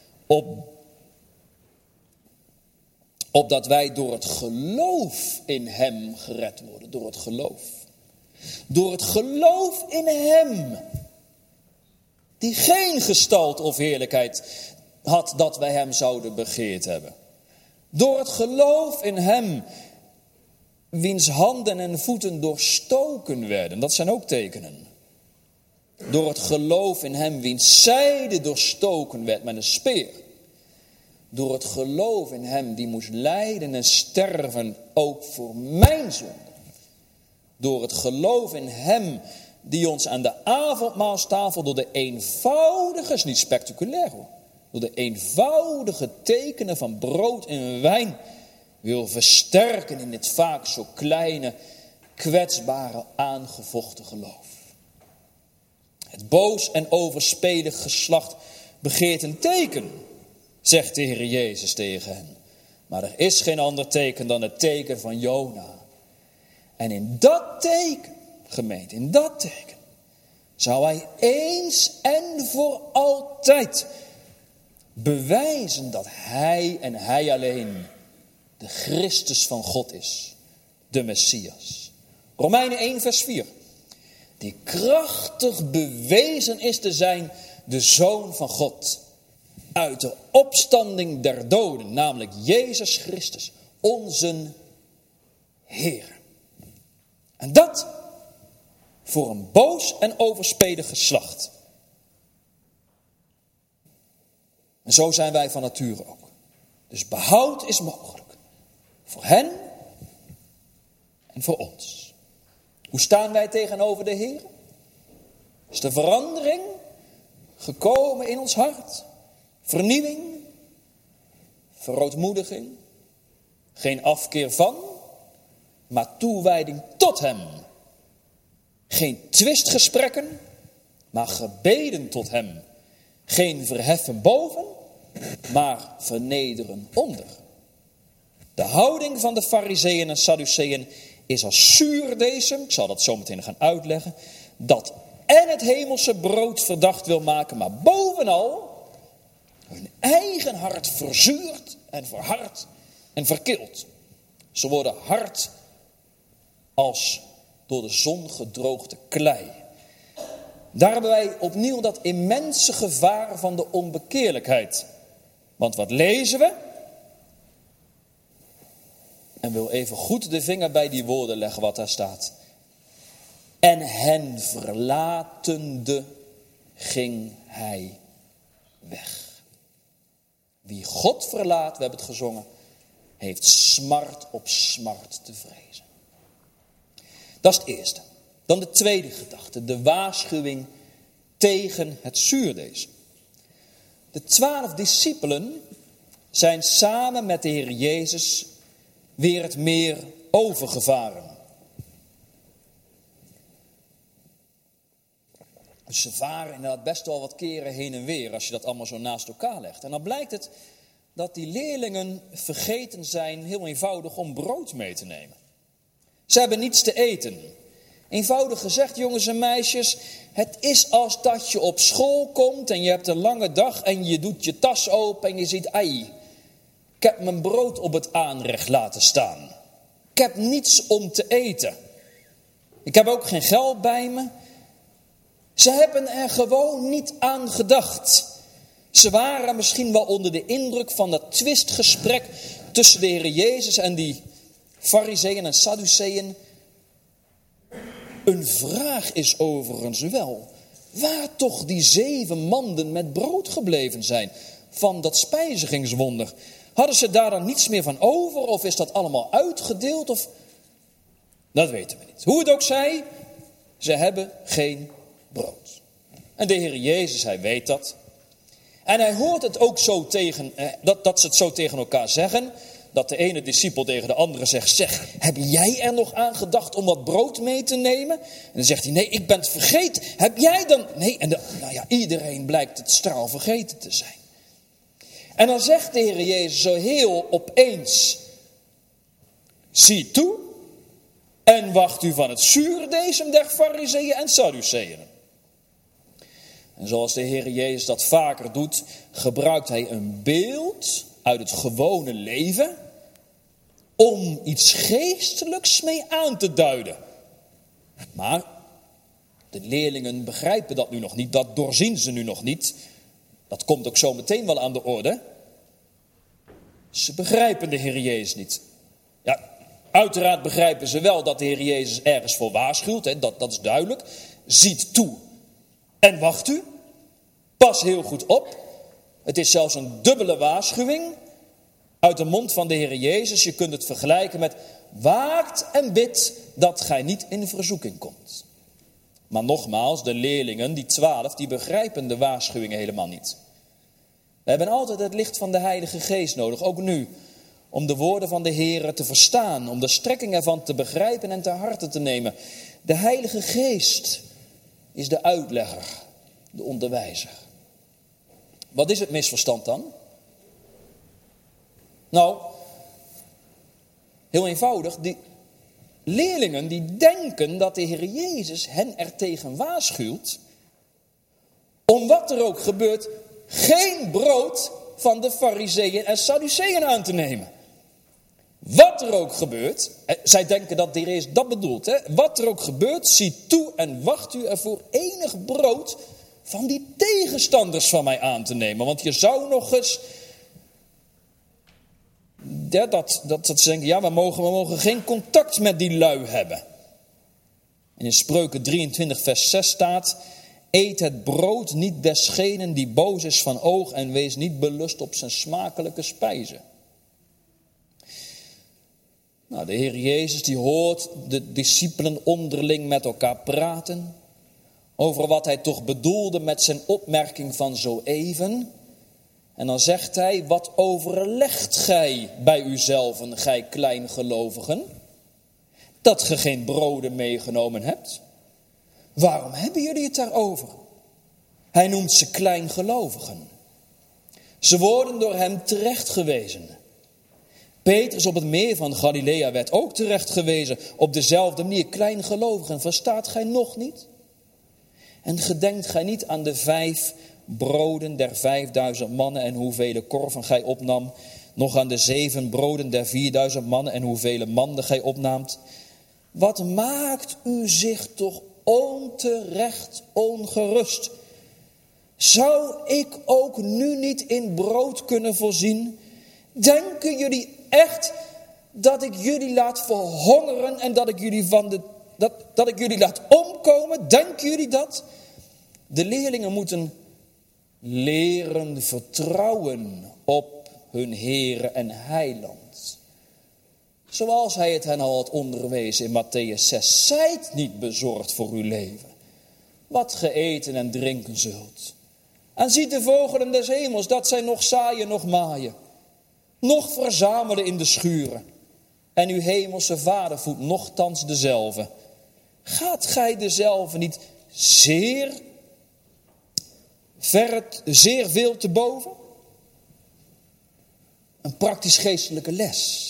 Opdat wij door het geloof in hem gered worden. Door het geloof. Door het geloof in hem. Die geen gestalte of heerlijkheid had dat wij hem zouden begeerd hebben. Door het geloof in hem wiens handen en voeten doorstoken werden. Dat zijn ook tekenen. Door het geloof in hem, wiens zijde doorstoken werd met een speer. Door het geloof in hem, die moest lijden en sterven, ook voor mijn zonde. Door het geloof in hem, die ons aan de avondmaalstafel door de eenvoudige, is niet spectaculair hoor, door de eenvoudige tekenen van brood en wijn wil versterken in dit vaak zo kleine, kwetsbare, aangevochten geloof. Het boos en overspelig geslacht begeert een teken, zegt de Heer Jezus tegen hen. Maar er is geen ander teken dan het teken van Jona. En in dat teken, gemeente, in dat teken, zou hij eens en voor altijd bewijzen dat hij en hij alleen de Christus van God is, de Messias. Romeinen 1 vers 4. Die krachtig bewezen is te zijn de Zoon van God. Uit de opstanding der doden, namelijk Jezus Christus, onze Heer. En dat voor een boos en overspelig geslacht. En zo zijn wij van nature ook. Dus behoud is mogelijk. Voor hen en voor ons. Hoe staan wij tegenover de Heer? Is de verandering gekomen in ons hart? Vernieuwing? Verootmoediging? Geen afkeer van, maar toewijding tot hem. Geen twistgesprekken, maar gebeden tot hem. Geen verheffen boven, maar vernederen onder. De houding van de Farizeeën en Sadduceeën is als zuurdesem, ik zal dat zo meteen gaan uitleggen, dat en het hemelse brood verdacht wil maken, maar bovenal hun eigen hart verzuurt en verhardt en verkilt. Ze worden hard als door de zon gedroogde klei. Daar hebben wij opnieuw dat immense gevaar van de onbekeerlijkheid. Want wat lezen we? En wil even goed de vinger bij die woorden leggen wat daar staat. En hen verlatende ging hij weg. Wie God verlaat, we hebben het gezongen, heeft smart op smart te vrezen. Dat is het eerste. Dan de tweede gedachte, de waarschuwing tegen het zuurdeesem. De 12 discipelen zijn samen met de Heer Jezus weer het meer overgevaren. Dus ze varen inderdaad best wel wat keren heen en weer als je dat allemaal zo naast elkaar legt. En dan blijkt het dat die leerlingen vergeten zijn heel eenvoudig om brood mee te nemen. Ze hebben niets te eten. Eenvoudig gezegd, jongens en meisjes, het is als dat je op school komt en je hebt een lange dag en je doet je tas open en je ziet, ai, ik heb mijn brood op het aanrecht laten staan. Ik heb niets om te eten. Ik heb ook geen geld bij me. Ze hebben er gewoon niet aan gedacht. Ze waren misschien wel onder de indruk van dat twistgesprek tussen de Heer Jezus en die Farizeeën en Sadduceeën. Een vraag is overigens wel, waar toch die 7 manden met brood gebleven zijn van dat spijzigingswonder. Hadden ze daar dan niets meer van over of is dat allemaal uitgedeeld? Of dat weten we niet. Hoe het ook zij, ze hebben geen brood. En de Heer Jezus, hij weet dat. En hij hoort het ook zo dat ze het zo tegen elkaar zeggen. Dat de ene discipel tegen de andere zegt, zeg, heb jij er nog aan gedacht om wat brood mee te nemen? En dan zegt hij, nee, ik ben het vergeten. Heb jij dan? Nee, en iedereen blijkt het straal vergeten te zijn. En dan zegt de Heer Jezus zo heel opeens, zie toe en wacht u van het zuurdesem der Farizeeën en Sadduceeën. En zoals de Heer Jezus dat vaker doet, gebruikt hij een beeld uit het gewone leven om iets geestelijks mee aan te duiden. Maar de leerlingen begrijpen dat nu nog niet, dat doorzien ze nu nog niet. Dat komt ook zo meteen wel aan de orde. Ze begrijpen de Heer Jezus niet. Ja, Uiteraard begrijpen ze wel dat de Heer Jezus ergens voor waarschuwt. Hè? Dat is duidelijk. Ziet toe en wacht u. Pas heel goed op. Het is zelfs een dubbele waarschuwing uit de mond van de Heer Jezus. Je kunt het vergelijken met waakt en bid dat gij niet in verzoeking komt. Maar nogmaals, de leerlingen, die 12, die begrijpen de waarschuwingen helemaal niet. We hebben altijd het licht van de Heilige Geest nodig, ook nu. Om de woorden van de Heer te verstaan, om de strekking ervan te begrijpen en ter harte te nemen. De Heilige Geest is de uitlegger, de onderwijzer. Wat is het misverstand dan? Nou, heel eenvoudig, die leerlingen die denken dat de Heer Jezus hen ertegen waarschuwt, om wat er ook gebeurt, geen brood van de Farizeeën en Sadduceeën aan te nemen. Wat er ook gebeurt, zij denken dat de Heer Jezus dat bedoelt. Hè? Wat er ook gebeurt, zie toe en wacht u ervoor enig brood van die tegenstanders van mij aan te nemen. Want je zou nog eens dat ze denken, ja, we mogen geen contact met die lui hebben. En in Spreuken 23 vers 6 staat: eet het brood niet desgenen die boos is van oog en wees niet belust op zijn smakelijke spijzen. Nou, de Heer Jezus die hoort de discipelen onderling met elkaar praten over wat hij toch bedoelde met zijn opmerking van zo even. En dan zegt hij: wat overlegt gij bij uzelven, gij kleingelovigen, dat ge geen broden meegenomen hebt? Waarom hebben jullie het daarover? Hij noemt ze kleingelovigen. Ze worden door hem terechtgewezen. Petrus op het meer van Galilea werd ook terechtgewezen op dezelfde manier. Kleingelovigen, verstaat gij nog niet? En gedenkt gij niet aan de 5 broden der 5000 mannen en hoeveel korven gij opnam, nog aan de 7 broden der 4000 mannen en hoeveel manden gij opnaamt? Wat maakt u zich toch onterecht ongerust? Zou ik ook nu niet in brood kunnen voorzien? Denken jullie echt dat ik jullie laat verhongeren en dat ik jullie laat omkomen? Denken jullie dat? De leerlingen moeten leren vertrouwen op hun Heere en Heiland. Zoals hij het hen al had onderwezen in Mattheüs 6. Zijt niet bezorgd voor uw leven, wat ge eten en drinken zult. En ziet de vogelen des hemels, dat zij nog zaaien, nog maaien, nog verzamelen in de schuren. En uw hemelse Vader voedt nochtans dezelve. Gaat gij dezelve niet zeer veel te boven? Een praktisch geestelijke les.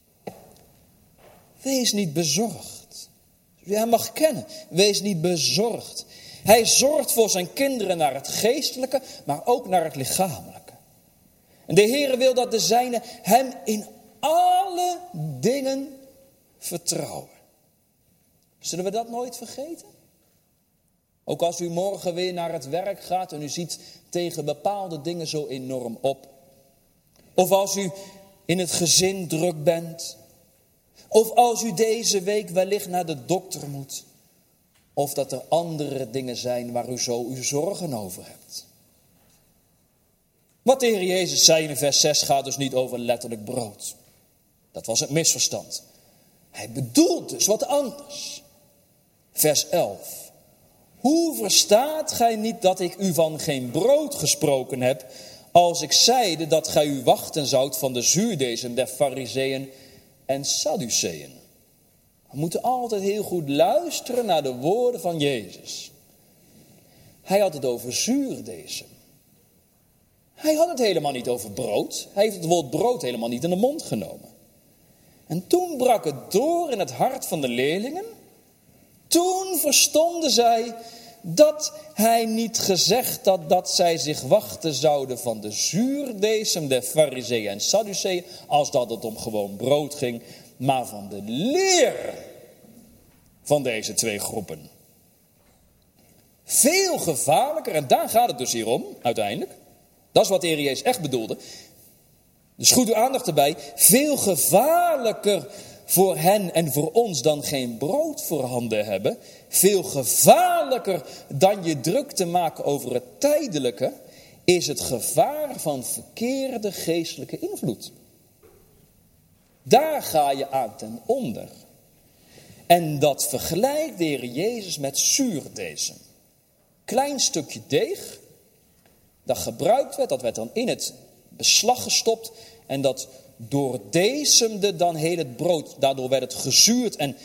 Wees niet bezorgd. Je hem mag kennen. Wees niet bezorgd. Hij zorgt voor zijn kinderen naar het geestelijke, maar ook naar het lichamelijke. En de Heere wil dat de zijnen hem in alle dingen vertrouwen. Zullen we dat nooit vergeten? Ook als u morgen weer naar het werk gaat en u ziet tegen bepaalde dingen zo enorm op. Of als u in het gezin druk bent. Of als u deze week wellicht naar de dokter moet. Of dat er andere dingen zijn waar u zo uw zorgen over hebt. Wat de Heer Jezus zei in vers 6 gaat dus niet over letterlijk brood. Dat was het misverstand. Hij bedoelt dus wat anders. Vers 11. Hoe verstaat gij niet dat ik u van geen brood gesproken heb, als ik zeide dat gij u wachten zoudt van de zuurdezen der Farizeeën en Sadduceeën? We moeten altijd heel goed luisteren naar de woorden van Jezus. Hij had het over zuurdezen. Hij had het helemaal niet over brood. Hij heeft het woord brood helemaal niet in de mond genomen. En toen brak het door in het hart van de leerlingen. Toen verstonden zij dat hij niet gezegd had dat zij zich wachten zouden van de zuurdezen der Farizeeën en Sadduceeën, als dat het om gewoon brood ging, maar van de leer van deze 2 groepen. Veel gevaarlijker, en daar gaat het dus hier om, uiteindelijk. Dat is wat de Heer Jezus echt bedoelde. Dus goed uw aandacht erbij. Veel gevaarlijker voor hen en voor ons dan geen brood voorhanden hebben, veel gevaarlijker dan je druk te maken over het tijdelijke, is het gevaar van verkeerde geestelijke invloed. Daar ga je aan ten onder. En dat vergelijkt de Heer Jezus met zuurdeesem. Klein stukje deeg, dat gebruikt werd, dat werd dan in het beslag gestopt en dat doordesemde dan heel het brood. Daardoor werd het gezuurd en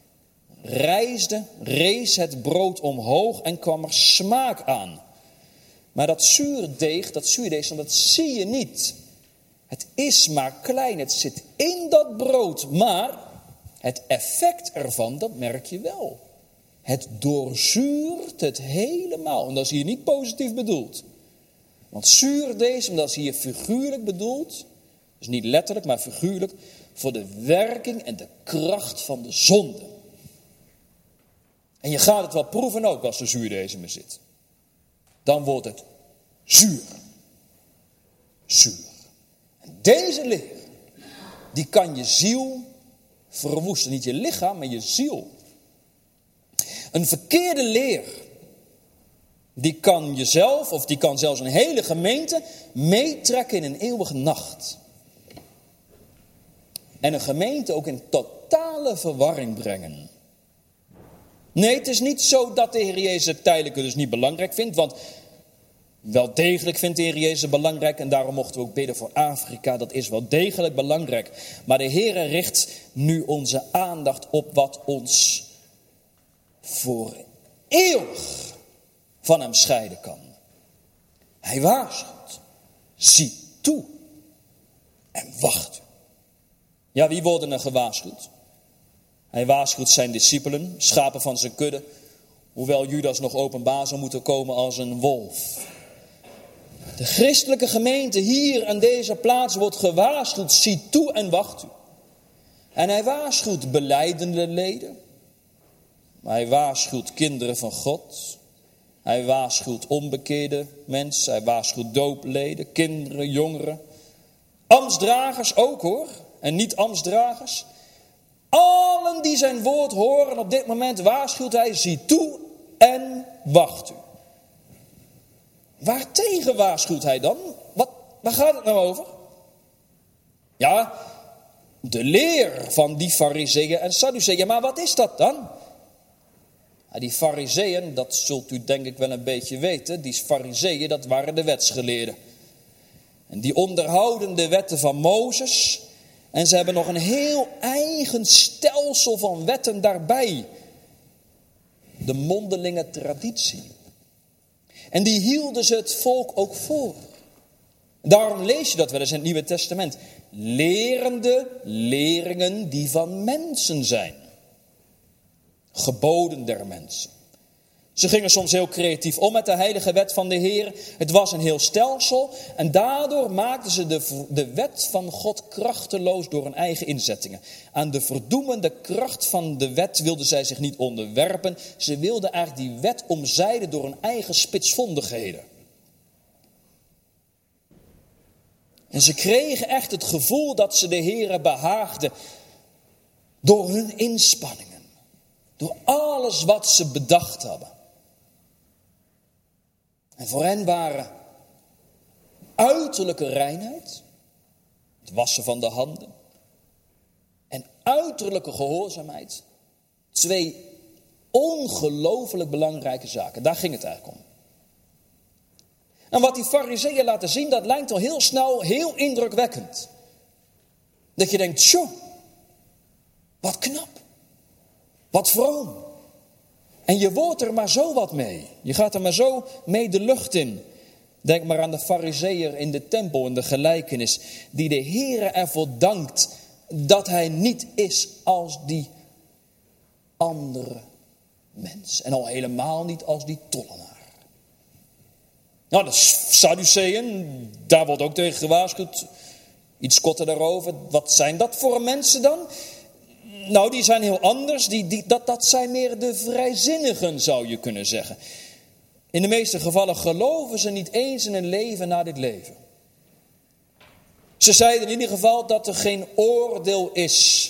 rees het brood omhoog en kwam er smaak aan. Maar dat zuurdeesem, dat zie je niet. Het is maar klein, het zit in dat brood, maar het effect ervan, dat merk je wel. Het doorzuurt het helemaal. En dat is hier niet positief bedoeld. Want zuurdeesem, dat is hier figuurlijk bedoeld. Dus niet letterlijk, maar figuurlijk. Voor de werking en de kracht van de zonde. En je gaat het wel proeven ook als er zuurdeesem in zit. Dan wordt het zuur. Zuur. En deze leer, die kan je ziel verwoesten. Niet je lichaam, maar je ziel. Een verkeerde leer, die kan jezelf, of die kan zelfs een hele gemeente meetrekken in een eeuwige nacht. En een gemeente ook in totale verwarring brengen. Nee, het is niet zo dat de Heer Jezus het tijdelijke dus niet belangrijk vindt, want wel degelijk vindt de Heer Jezus het belangrijk en daarom mochten we ook bidden voor Afrika. Dat is wel degelijk belangrijk. Maar de Heer richt nu onze aandacht op wat ons voor eeuwig van hem scheiden kan. Hij waarschuwt. Zie toe en wacht. Ja, wie worden er gewaarschuwd? Hij waarschuwt zijn discipelen, schapen van zijn kudde, hoewel Judas nog openbaar zou moeten komen als een wolf. De christelijke gemeente hier aan deze plaats wordt gewaarschuwd. Zie toe en wacht u. En hij waarschuwt belijdende leden. Hij waarschuwt kinderen van God. Hij waarschuwt onbekeerde mensen. Hij waarschuwt doopleden, kinderen, jongeren. Ambtsdragers ook hoor. En niet ambtsdragers. Allen die zijn woord horen op dit moment waarschuwt hij. Zie toe en wacht u. Waartegen waarschuwt hij dan? Waar gaat het nou over? Ja, de leer van die Farizeeën en Sadduceeën. Maar wat is dat dan? Ja, die Farizeeën, dat zult u denk ik wel een beetje weten. Die Farizeeën, dat waren de wetsgeleerden. En die onderhouden de wetten van Mozes. En ze hebben nog een heel eigen stelsel van wetten daarbij. De mondelinge traditie. En die hielden ze het volk ook voor. Daarom lees je dat wel eens in het Nieuwe Testament. Lerende leringen die van mensen zijn. Geboden der mensen. Ze gingen soms heel creatief om met de heilige wet van de Heer. Het was een heel stelsel. En daardoor maakten ze de wet van God krachteloos door hun eigen inzettingen. Aan de verdoemende kracht van de wet wilden zij zich niet onderwerpen. Ze wilden eigenlijk die wet omzeilen door hun eigen spitsvondigheden. En ze kregen echt het gevoel dat ze de Heer behaagden door hun inspanningen. Door alles wat ze bedacht hadden. En voor hen waren uiterlijke reinheid, het wassen van de handen, en uiterlijke gehoorzaamheid, twee ongelooflijk belangrijke zaken. Daar ging het eigenlijk om. En wat die Farizeeën laten zien, dat lijkt al heel snel heel indrukwekkend. Dat je denkt, tjoh, wat knap, wat vroom. En je wordt er maar zo wat mee. Je gaat er maar zo mee de lucht in. Denk maar aan de Farizeeër in de tempel, in de gelijkenis. Die de Heere ervoor dankt dat hij niet is als die andere mens. En al helemaal niet als die tollenaar. Nou, de Sadduceeën, daar wordt ook tegen gewaarschuwd. Iets korter daarover. Wat zijn dat voor mensen dan? Nou, die zijn heel anders. Dat zijn meer de vrijzinnigen, zou je kunnen zeggen. In de meeste gevallen geloven ze niet eens in een leven na dit leven. Ze zeiden in ieder geval dat er geen oordeel is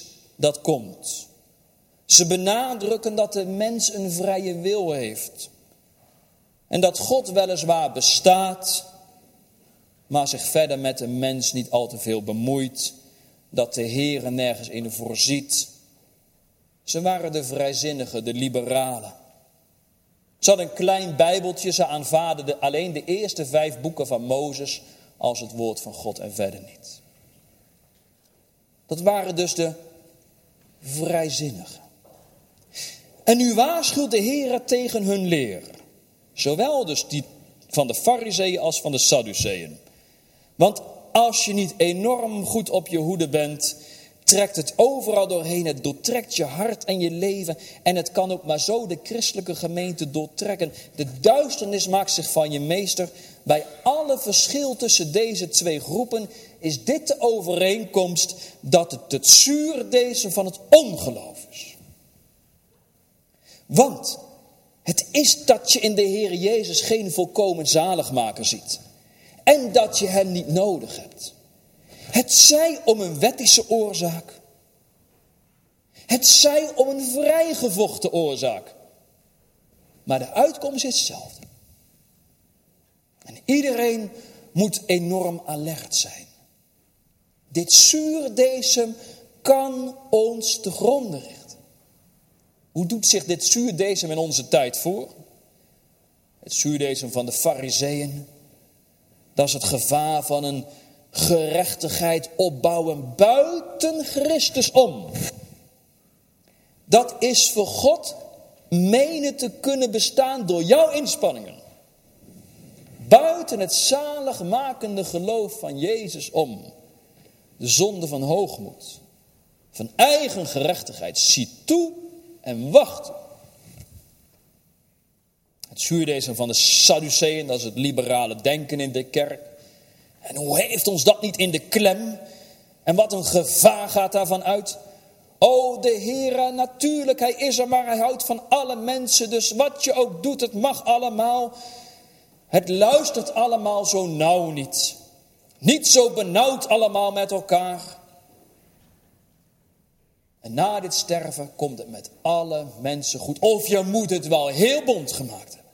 dat komt. Ze benadrukken dat de mens een vrije wil heeft. En dat God weliswaar bestaat, maar zich verder met de mens niet al te veel bemoeit. Dat de Heer er nergens in voorziet. Ze waren de vrijzinnigen, de liberalen. Ze hadden een klein bijbeltje, ze aanvaarden alleen de eerste 5 boeken van Mozes als het woord van God en verder niet. Dat waren dus de vrijzinnigen. En nu waarschuwt de Heer tegen hun leer. Zowel dus die van de Farizeeën als van de Sadduceeën. Want als je niet enorm goed op je hoede bent, trekt het overal doorheen. Het doortrekt je hart en je leven. En het kan ook maar zo de christelijke gemeente doortrekken. De duisternis maakt zich van je meester. Bij alle verschil tussen deze 2 groepen is dit de overeenkomst dat het zuurdesem van het ongeloof is. Want het is dat je in de Heer Jezus geen volkomen zaligmaker ziet. En dat je hem niet nodig hebt. Het zij om een wettische oorzaak. Het zij om een vrijgevochten oorzaak. Maar de uitkomst is hetzelfde. En iedereen moet enorm alert zijn. Dit zuurdesem kan ons te gronden richten. Hoe doet zich dit zuurdesem in onze tijd voor? Het zuurdesem van de Farizeeën. Dat is het gevaar van een gerechtigheid opbouwen buiten Christus om. Dat is voor God menen te kunnen bestaan door jouw inspanningen. Buiten het zaligmakende geloof van Jezus om. De zonde van hoogmoed. Van eigen gerechtigheid. Zie toe en wacht. Het zuurdesem van de Sadduceeën, dat is het liberale denken in de kerk. En hoe heeft ons dat niet in de klem? En wat een gevaar gaat daarvan uit? O, de Heere, natuurlijk, hij is er, maar hij houdt van alle mensen. Dus wat je ook doet, het mag allemaal. Het luistert allemaal zo nauw niet. Niet zo benauwd allemaal met elkaar. En na dit sterven komt het met alle mensen goed. Of je moet het wel heel bond gemaakt hebben.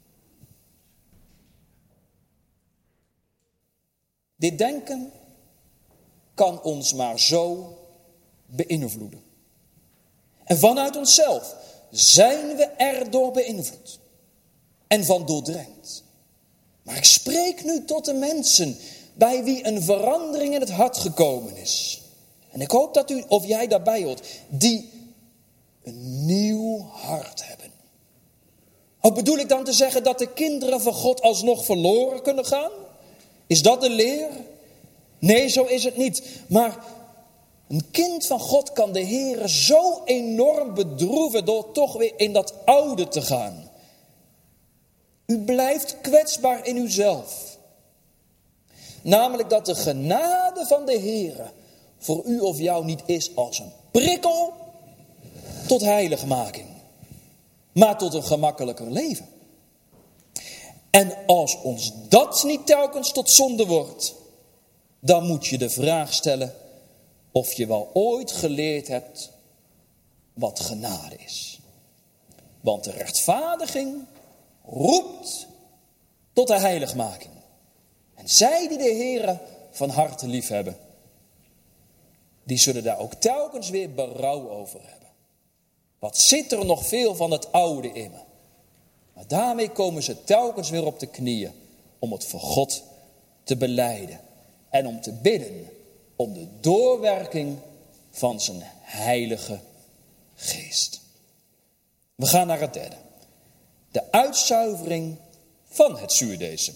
Dit denken kan ons maar zo beïnvloeden. En vanuit onszelf zijn we erdoor beïnvloed. En van doordrenkt. Maar ik spreek nu tot de mensen bij wie een verandering in het hart gekomen is. En ik hoop dat u of jij daarbij hoort. Die een nieuw hart hebben. Of bedoel ik dan te zeggen dat de kinderen van God alsnog verloren kunnen gaan? Is dat de leer? Nee, zo is het niet. Maar een kind van God kan de Heere zo enorm bedroeven door toch weer in dat oude te gaan. U blijft kwetsbaar in uzelf. Namelijk dat de genade van de Heere voor u of jou niet is als een prikkel tot heiligmaking. Maar tot een gemakkelijker leven. En als ons dat niet telkens tot zonde wordt, dan moet je de vraag stellen of je wel ooit geleerd hebt wat genade is. Want de rechtvaardiging roept tot de heiligmaking. En zij die de Heere van harte lief hebben, die zullen daar ook telkens weer berouw over hebben. Wat zit er nog veel van het oude in me? Maar daarmee komen ze telkens weer op de knieën om het voor God te belijden. En om te bidden om de doorwerking van zijn heilige geest. We gaan naar het derde. De uitzuivering van het zuurdesem.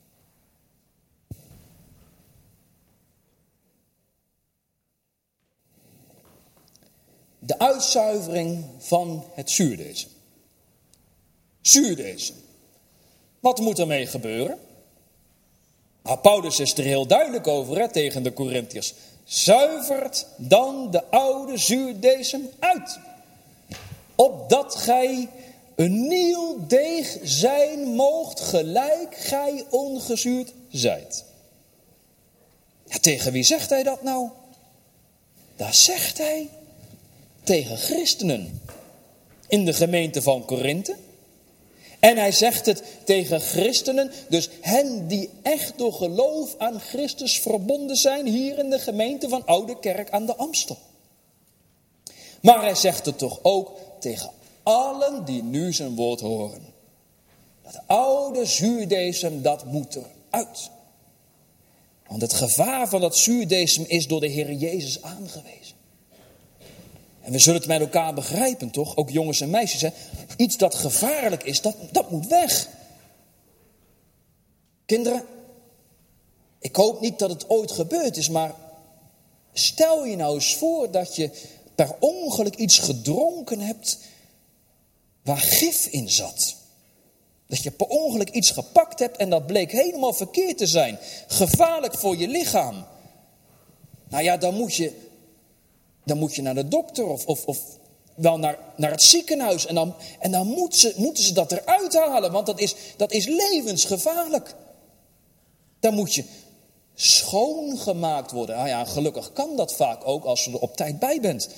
De uitzuivering van het zuurdesem. Zuurdesem. Wat moet ermee gebeuren? Nou, Paulus is er heel duidelijk over tegen de Korintiërs. Zuivert dan de oude zuurdesem uit. Opdat gij een nieuw deeg zijn moogt, gelijk gij ongezuurd zijt. Ja, tegen wie zegt hij dat nou? Daar zegt hij tegen christenen in de gemeente van Korinthe. En hij zegt het tegen christenen, dus hen die echt door geloof aan Christus verbonden zijn hier in de gemeente van Oude Kerk aan de Amstel. Maar hij zegt het toch ook tegen allen die nu zijn woord horen. Dat oude zuurdesem, dat moet eruit. Want het gevaar van dat zuurdesem is door de Heer Jezus aangewezen. En we zullen het met elkaar begrijpen, toch? Ook jongens en meisjes. Hè? Iets dat gevaarlijk is, dat moet weg. Kinderen, ik hoop niet dat het ooit gebeurd is, maar stel je nou eens voor dat je per ongeluk iets gedronken hebt waar gif in zat. Dat je per ongeluk iets gepakt hebt en dat bleek helemaal verkeerd te zijn. Gevaarlijk voor je lichaam. Nou ja, dan moet je naar de dokter of wel naar het ziekenhuis. En dan moeten ze dat eruit halen, want dat is levensgevaarlijk. Dan moet je schoongemaakt worden. Nou ja, gelukkig kan dat vaak ook als je er op tijd bij bent.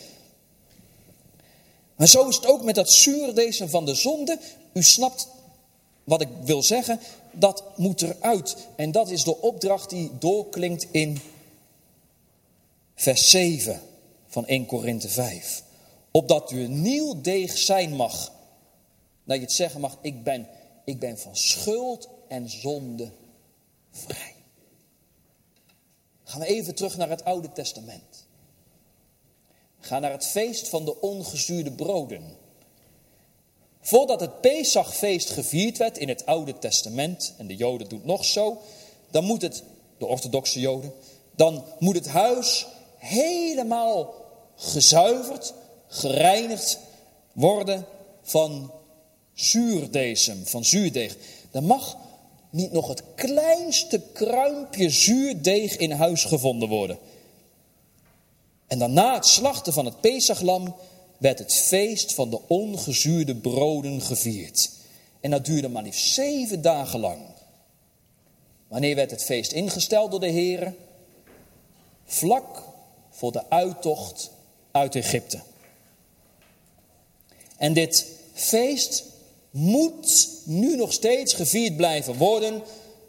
Maar zo is het ook met dat zuurdesem van de zonde. U snapt wat ik wil zeggen, dat moet eruit. En dat is de opdracht die doorklinkt in vers 7 van 1 Korinthe 5. Opdat u een nieuw deeg zijn mag. Dat je het zeggen mag, ik ben van schuld en zonde vrij. Gaan we even terug naar het Oude Testament. Ga naar het feest van de ongezuurde broden. Voordat het Pesachfeest gevierd werd in het Oude Testament, en de Joden doen het nog zo, dan moet het, de orthodoxe Joden, dan moet het huis helemaal gezuiverd, gereinigd worden van zuurdesem, van zuurdeeg. Er mag niet nog het kleinste kruimpje zuurdeeg in huis gevonden worden. En dan na het slachten van het Pesachlam werd het feest van de ongezuurde broden gevierd. En dat duurde maar liefst 7 dagen lang. Wanneer werd het feest ingesteld door de Heere? Vlak voor de uittocht uit Egypte. En dit feest moet nu nog steeds gevierd blijven worden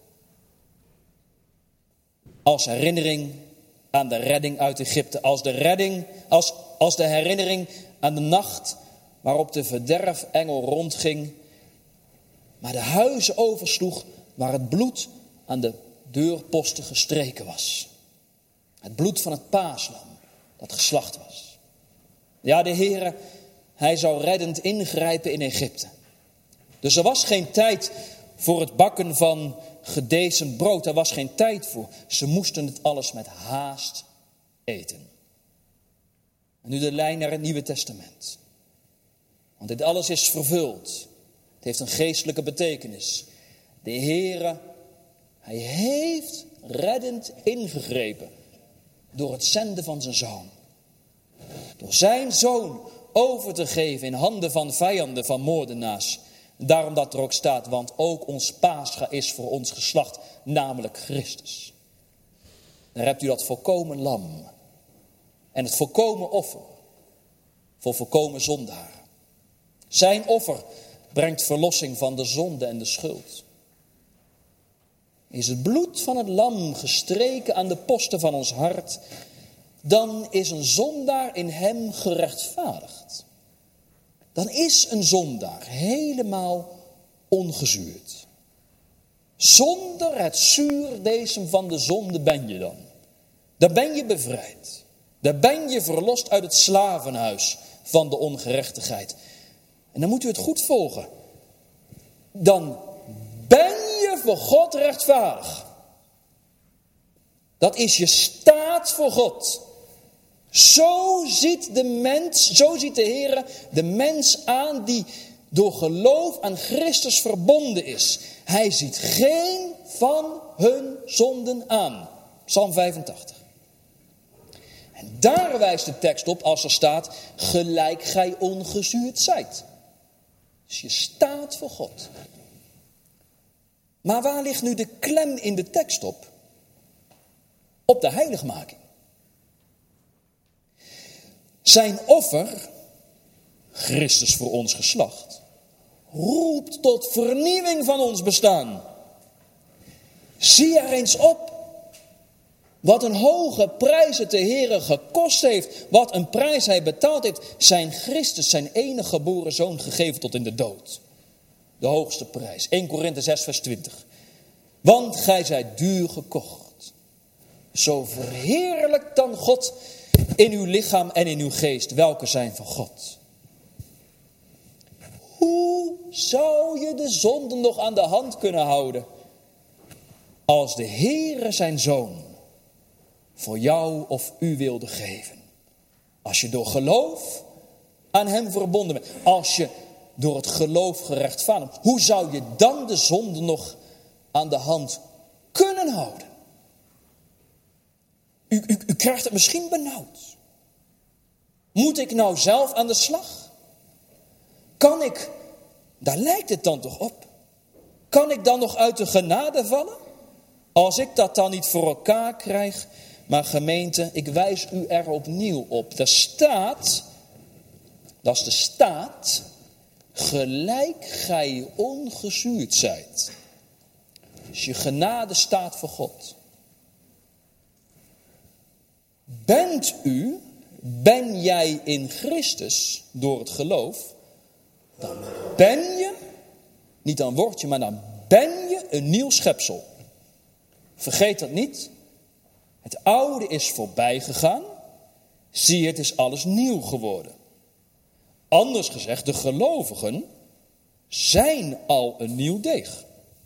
als herinnering aan de redding uit Egypte. Als de herinnering aan de nacht waarop de verderfengel rondging, maar de huizen oversloeg waar het bloed aan de deurposten gestreken was. Het bloed van het paaslam dat geslacht was. Ja, de Heere, hij zou reddend ingrijpen in Egypte. Dus er was geen tijd voor het bakken van gedezemd brood. Er was geen tijd voor. Ze moesten het alles met haast eten. En nu de lijn naar het Nieuwe Testament. Want dit alles is vervuld. Het heeft een geestelijke betekenis. De Heere, hij heeft reddend ingegrepen door het zenden van zijn zoon. Door zijn zoon over te geven in handen van vijanden, van moordenaars. Daarom dat er ook staat, want ook ons Pascha is voor ons geslacht, namelijk Christus. Dan hebt u dat volkomen lam. En het volkomen offer voor volkomen zondaren. Zijn offer brengt verlossing van de zonde en de schuld. Is het bloed van het lam gestreken aan de posten van ons hart, dan is een zondaar in hem gerechtvaardigd. Dan is een zondaar helemaal ongezuurd. Zonder het zuurdesem van de zonde ben je dan. Dan ben je bevrijd. Dan ben je verlost uit het slavenhuis van de ongerechtigheid. En dan moet u het goed volgen. Dan ben je voor God rechtvaardig. Dat is je staat voor God. Zo ziet de Heer de mens aan die door geloof aan Christus verbonden is. Hij ziet geen van hun zonden aan. Psalm 85. En daar wijst de tekst op als er staat, gelijk gij ongezuurd zijt. Dus je staat voor God. Maar waar ligt nu de klem in de tekst op? Op de heiligmaking.
Zijn offer, Christus voor ons geslacht, roept tot vernieuwing van ons bestaan. Zie er eens op. Wat een hoge prijs het de Heere gekost heeft. Wat een prijs hij betaald heeft. Zijn Christus, zijn enige geboren zoon, gegeven tot in de dood. De hoogste prijs. 1 Korinthe 6 vers 20. Want gij zijt duur gekocht. Zo verheerlijkt dan God in uw lichaam en in uw geest, welke zijn van God. Hoe zou je de zonde nog aan de hand kunnen houden, als de Heere zijn zoon voor jou of u wilde geven? Als je door geloof aan hem verbonden bent. Als je door het geloof gerechtvaardigd bent. Hoe zou je dan de zonde nog aan de hand kunnen houden? U krijgt het misschien benauwd. Moet ik nou zelf aan de slag? Kan ik, daar lijkt het dan toch op. Kan ik dan nog uit de genade vallen? Als ik dat dan niet voor elkaar krijg. Maar gemeente, ik wijs u er opnieuw op. Er staat, dat is de staat, gelijk gij ongezuurd zijt. Dus je genade staat voor God. Ben jij in Christus door het geloof, dan ben je, niet dan word je, maar dan ben je een nieuw schepsel. Vergeet dat niet. Het oude is voorbij gegaan. Zie, het is alles nieuw geworden. Anders gezegd, de gelovigen zijn al een nieuw deeg.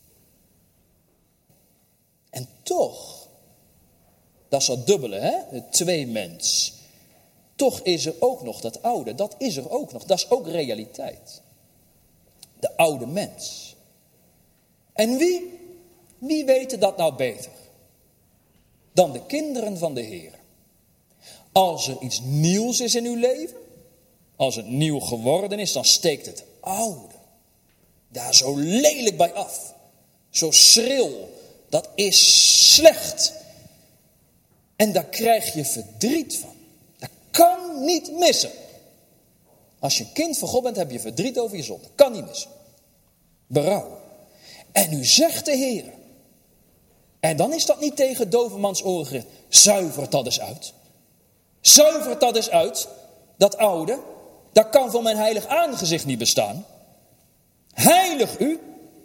En toch, dat is dat dubbele, hè? Het tweemens. Toch is er ook nog dat oude, dat is er ook nog. Dat is ook realiteit. De oude mens. En wie weten dat nou beter dan de kinderen van de Heer? Als er iets nieuws is in uw leven, als het nieuw geworden is, dan steekt het oude daar zo lelijk bij af. Zo schril. Dat is slecht. En daar krijg je verdriet van. Dat kan niet missen. Als je een kind van God bent, heb je verdriet over je zonde. Kan niet missen. Berouw. En nu zegt de Heer. En dan is dat niet tegen dovemans oren gericht. Zuivert dat eens uit. Zuivert dat eens uit. Dat oude. Dat kan voor mijn heilig aangezicht niet bestaan. Heilig u.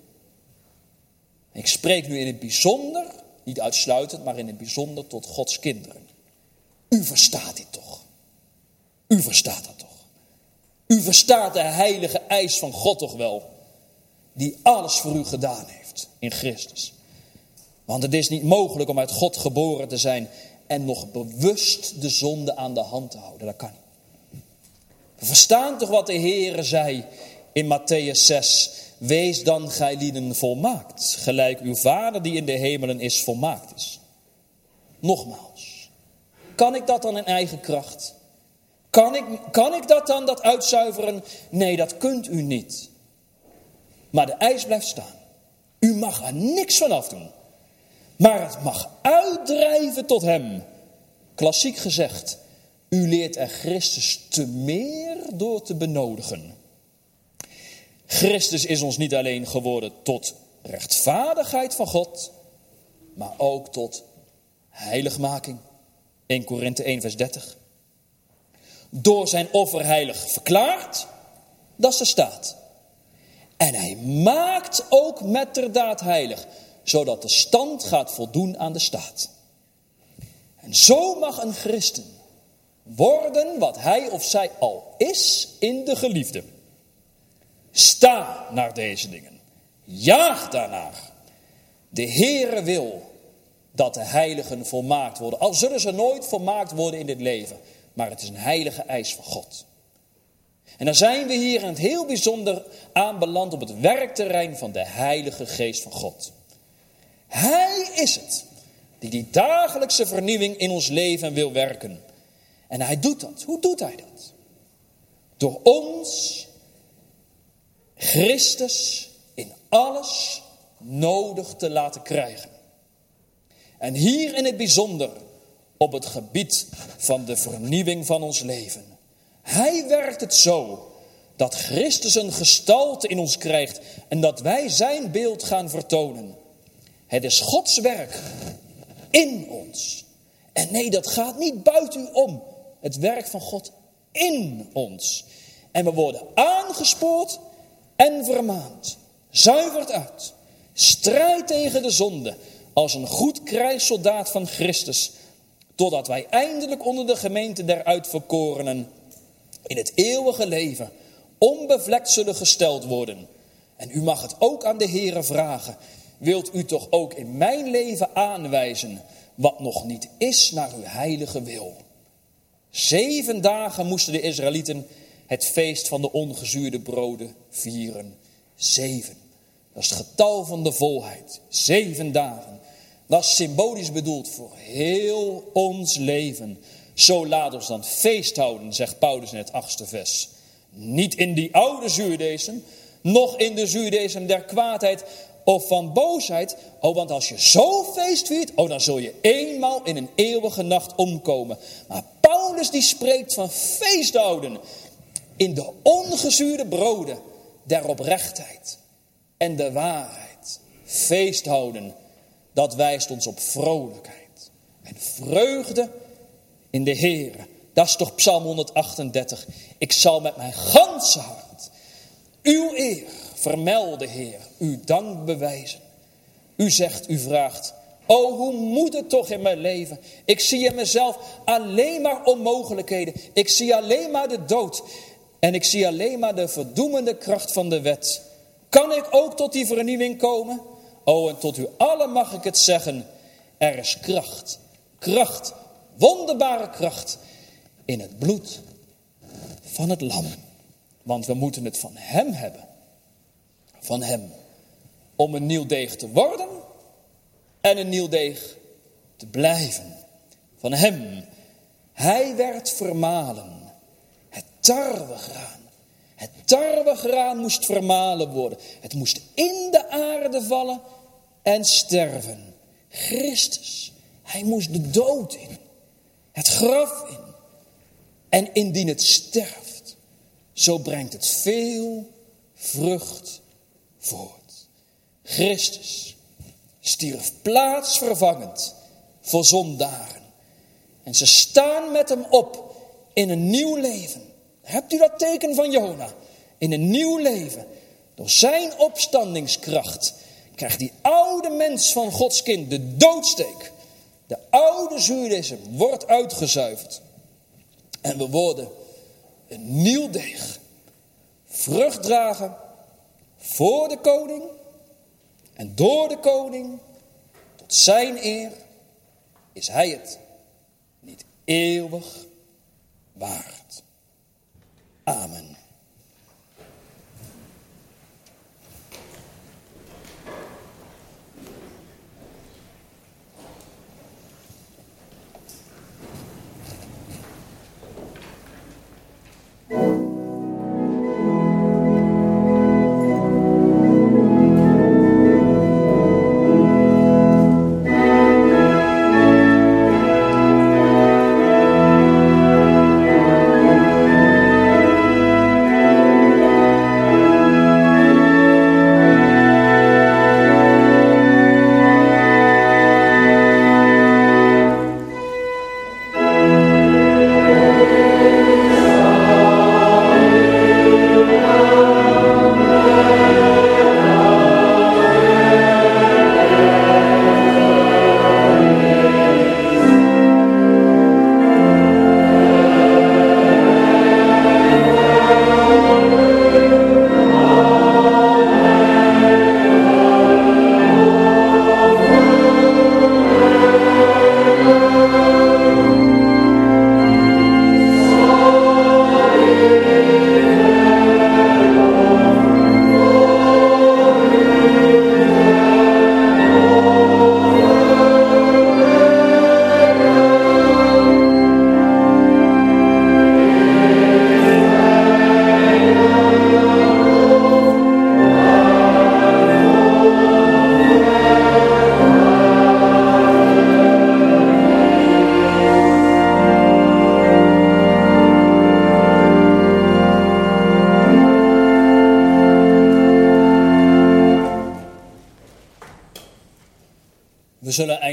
Ik spreek nu in het bijzonder, niet uitsluitend, maar in het bijzonder tot Gods kinderen. U verstaat dit toch? U verstaat dat toch? U verstaat de heilige eis van God toch wel? Die alles voor u gedaan heeft in Christus. Want het is niet mogelijk om uit God geboren te zijn en nog bewust de zonde aan de hand te houden. Dat kan niet. We verstaan toch wat de Heere zei in Mattheüs 6. Wees dan gij lieden volmaakt, gelijk uw Vader die in de hemelen is volmaakt is. Nogmaals, kan ik dat dan in eigen kracht? Kan ik dat dan, dat uitzuiveren? Nee, dat kunt u niet. Maar de eis blijft staan. U mag er niks van afdoen. Maar het mag uitdrijven tot hem. Klassiek gezegd, u leert er Christus te meer door te benodigen. Christus is ons niet alleen geworden tot rechtvaardigheid van God, maar ook tot heiligmaking. 1 Korinthe 1 vers 30. Door zijn offer heilig verklaard, dat is de staat. En hij maakt ook metterdaad heilig, zodat de stand gaat voldoen aan de staat. En zo mag een christen worden wat hij of zij al is in de geliefde. Sta naar deze dingen. Jaag daarnaar. De Heere wil dat de heiligen volmaakt worden. Al zullen ze nooit volmaakt worden in dit leven. Maar het is een heilige eis van God. En dan zijn we hier in het heel bijzonder aanbeland op het werkterrein van de Heilige Geest van God. Hij is het die dagelijkse vernieuwing in ons leven wil werken. En hij doet dat. Hoe doet hij dat? Door ons Christus in alles nodig te laten krijgen. En hier in het bijzonder op het gebied van de vernieuwing van ons leven. Hij werkt het zo dat Christus een gestalte in ons krijgt en dat wij zijn beeld gaan vertonen. Het is Gods werk in ons. En nee, dat gaat niet buiten u om. Het werk van God in ons. En we worden aangespoord en vermaand. Zuiverd uit. Strijd tegen de zonde als een goed krijgssoldaat van Christus. Totdat wij eindelijk onder de gemeente der uitverkorenen in het eeuwige leven onbevlekt zullen gesteld worden. En u mag het ook aan de Heere vragen. Wilt u toch ook in mijn leven aanwijzen wat nog niet is naar uw heilige wil? 7 dagen moesten de Israëlieten het feest van de ongezuurde broden vieren. 7. Dat is het getal van de volheid. 7 dagen. Dat is symbolisch bedoeld voor heel ons leven. Zo laat ons dan feest houden, zegt Paulus in het 8e vers. Niet in die oude zuurdesem, noch in de zuurdesem der kwaadheid of van boosheid. Want als je zo feest viert, dan zul je eenmaal in een eeuwige nacht omkomen. Maar Paulus die spreekt van feest houden in de ongezuurde broden der oprechtheid en de waarheid. Feest houden, dat wijst ons op vrolijkheid en vreugde in de Heere. Dat is toch Psalm 138. Ik zal met mijn ganse hart uw eer vermelden, Heer, uw dank bewijzen. U zegt, u vraagt, hoe moet het toch in mijn leven? Ik zie in mezelf alleen maar onmogelijkheden. Ik zie alleen maar de dood. En ik zie alleen maar de verdoemende kracht van de wet. Kan ik ook tot die vernieuwing komen? En tot u allen mag ik het zeggen. Er is kracht. Kracht. Wonderbare kracht. In het bloed van het lam. Want we moeten het van hem hebben. Van hem. Om een nieuw deeg te worden. En een nieuw deeg te blijven. Van hem. Hij werd vermalen. Het tarwegraan. Het tarwegraan moest vermalen worden. Het moest in de aarde vallen en sterven. Christus. Hij moest de dood in. Het graf in. En indien het sterft, zo brengt het veel vrucht voort. Christus stierf plaatsvervangend voor zondaren. En ze staan met hem op in een nieuw leven. Hebt u dat teken van Jona? In een nieuw leven. Door zijn opstandingskracht krijgt die oude mens van Gods kind de doodsteek. De oude zuurdesem wordt uitgezuiverd. En we worden een nieuw deeg. Vrucht dragen voor de koning en door de koning. Tot zijn eer is hij het niet eeuwig waard. Amen.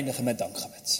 eindigen met dankgebed.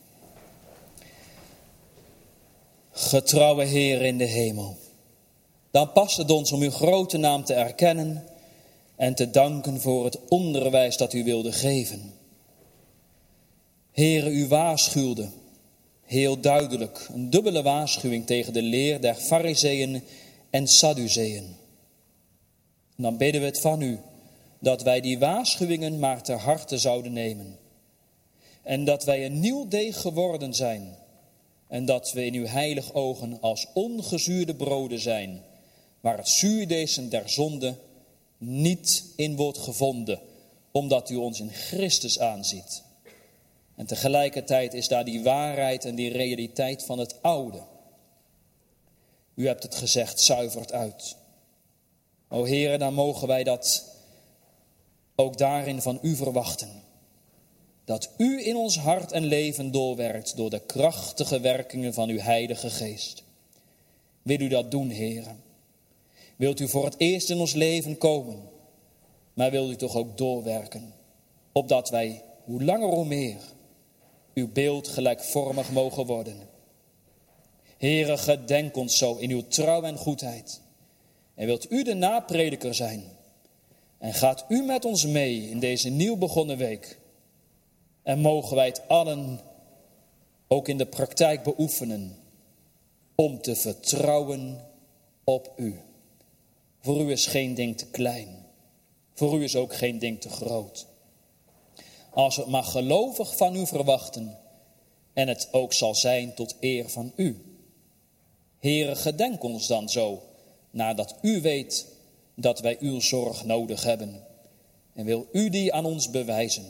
Getrouwe Heer in de hemel, dan past het ons om uw grote naam te erkennen en te danken voor het onderwijs dat u wilde geven. Heere, u waarschuwde, heel duidelijk, een dubbele waarschuwing tegen de leer der Farizeeën en Sadduceeën. Dan bidden we het van u, dat wij die waarschuwingen maar ter harte zouden nemen. En dat wij een nieuw deeg geworden zijn. En dat we in uw heilig ogen als ongezuurde broden zijn, waar het zuurdezen der zonde niet in wordt gevonden, omdat u ons in Christus aanziet. En tegelijkertijd is daar die waarheid en die realiteit van het oude. U hebt het gezegd, zuivert uit. O Heere, dan mogen wij dat ook daarin van u verwachten. Dat u in ons hart en leven doorwerkt door de krachtige werkingen van uw Heilige Geest. Wil u dat doen, Heere? Wilt u voor het eerst in ons leven komen, maar wilt u toch ook doorwerken, opdat wij, hoe langer hoe meer, uw beeld gelijkvormig mogen worden. Heere, gedenk ons zo in uw trouw en goedheid. En wilt u de naprediker zijn? En gaat u met ons mee in deze nieuw begonnen week? En mogen wij het allen ook in de praktijk beoefenen om te vertrouwen op u. Voor u is geen ding te klein. Voor u is ook geen ding te groot. Als we het maar gelovig van u verwachten en het ook zal zijn tot eer van u. Heere, gedenk ons dan zo, nadat u weet dat wij uw zorg nodig hebben. En wil u die aan ons bewijzen.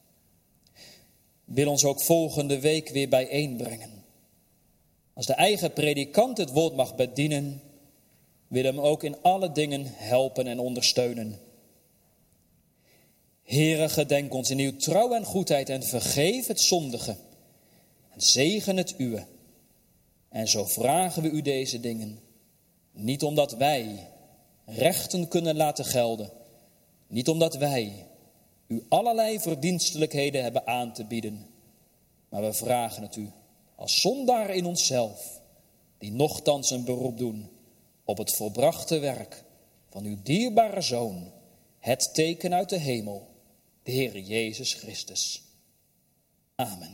Wil ons ook volgende week weer bijeenbrengen. Als de eigen predikant het woord mag bedienen, wil hem ook in alle dingen helpen en ondersteunen. Heere, gedenk ons in uw trouw en goedheid en vergeef het zondige. En zegen het uwe. En zo vragen we u deze dingen. Niet omdat wij rechten kunnen laten gelden. Niet omdat wij u allerlei verdienstelijkheden hebben aan te bieden. Maar we vragen het u als zondaar in onszelf, die nochtans een beroep doen op het volbrachte werk van uw dierbare Zoon, het teken uit de hemel, de Heer Jezus Christus. Amen.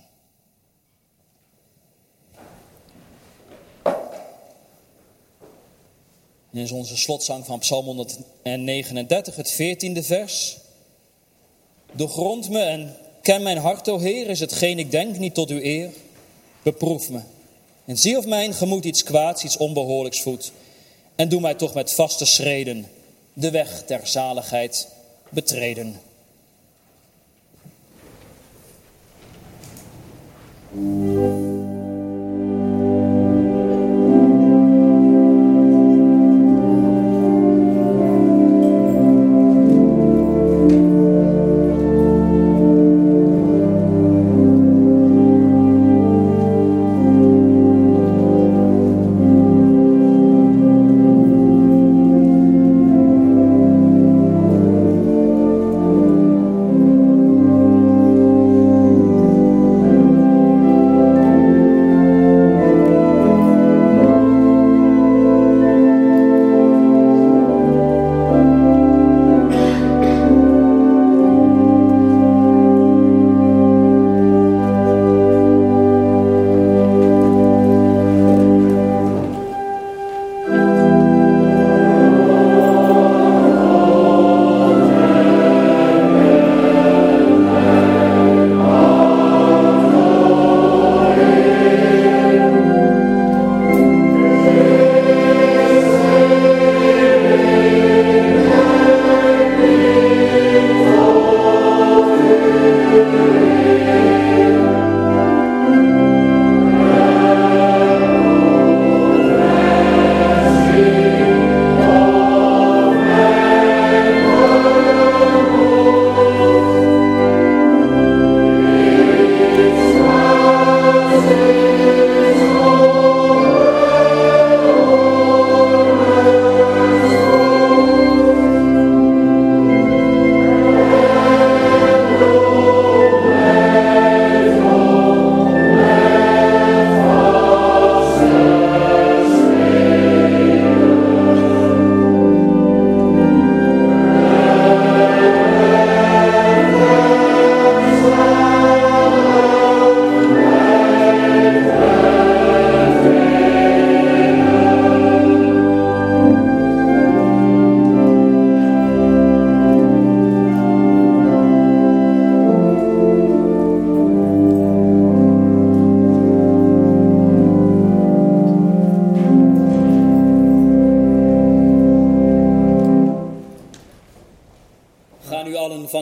Dit is onze slotzang van Psalm 139, het 14e vers. Doorgrond me en ken mijn hart, o Heer, is hetgeen ik denk niet tot uw eer. Beproef me en zie of mijn gemoed iets kwaads, iets onbehoorlijks voedt. En doe mij toch met vaste schreden de weg der zaligheid betreden.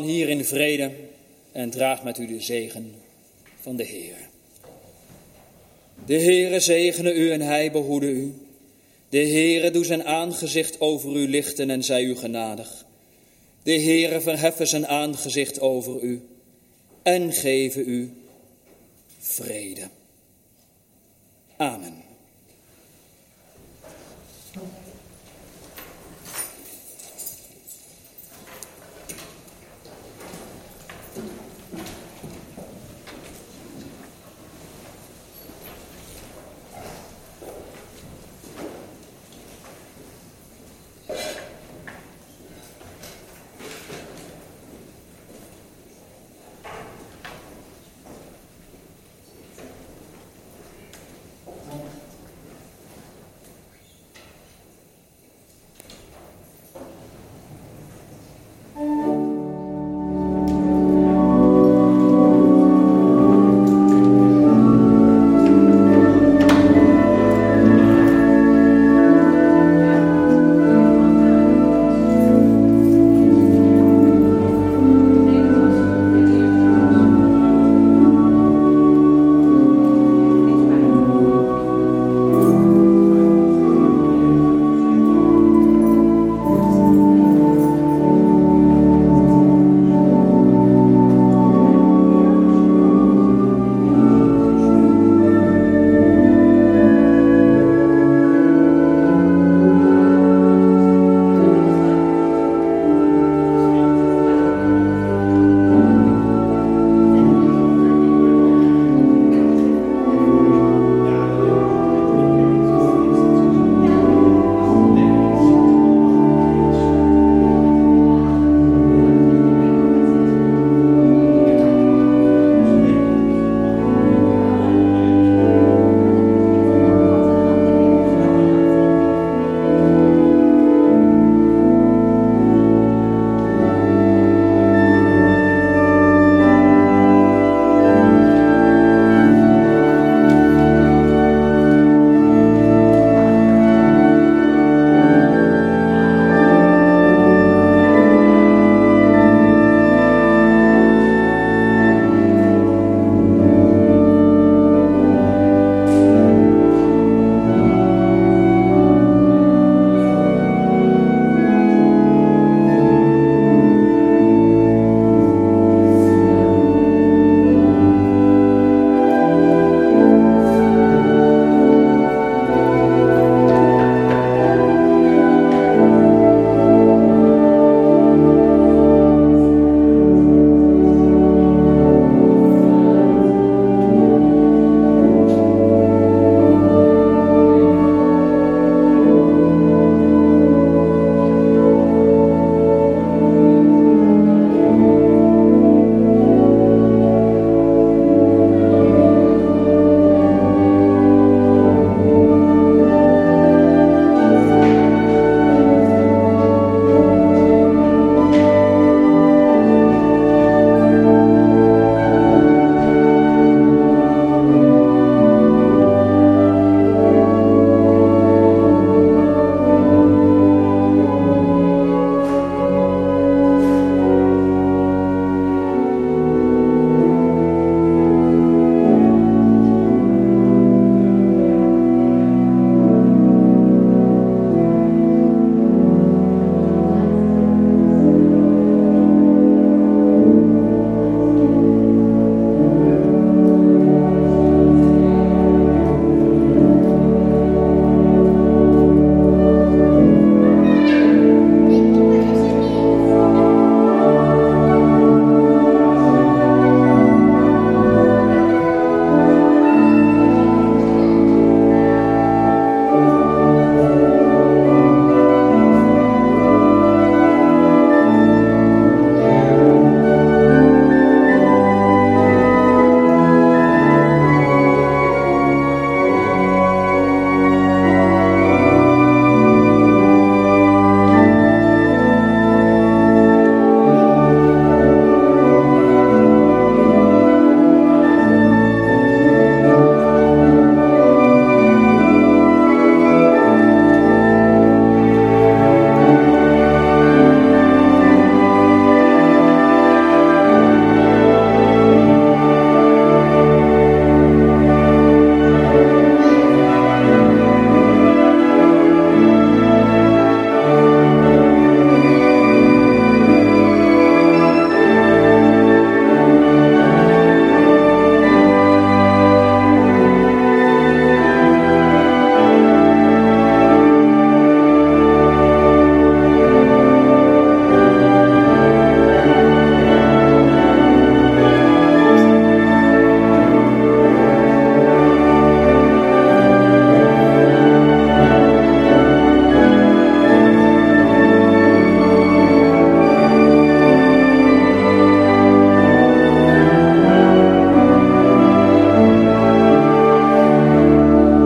hier in vrede en draag met u de zegen van de Heer. De Heere zegene u en hij behoede u. De Heere doe zijn aangezicht over u lichten en zij u genadig. De Heere verheffen zijn aangezicht over u en geven u vrede. Amen.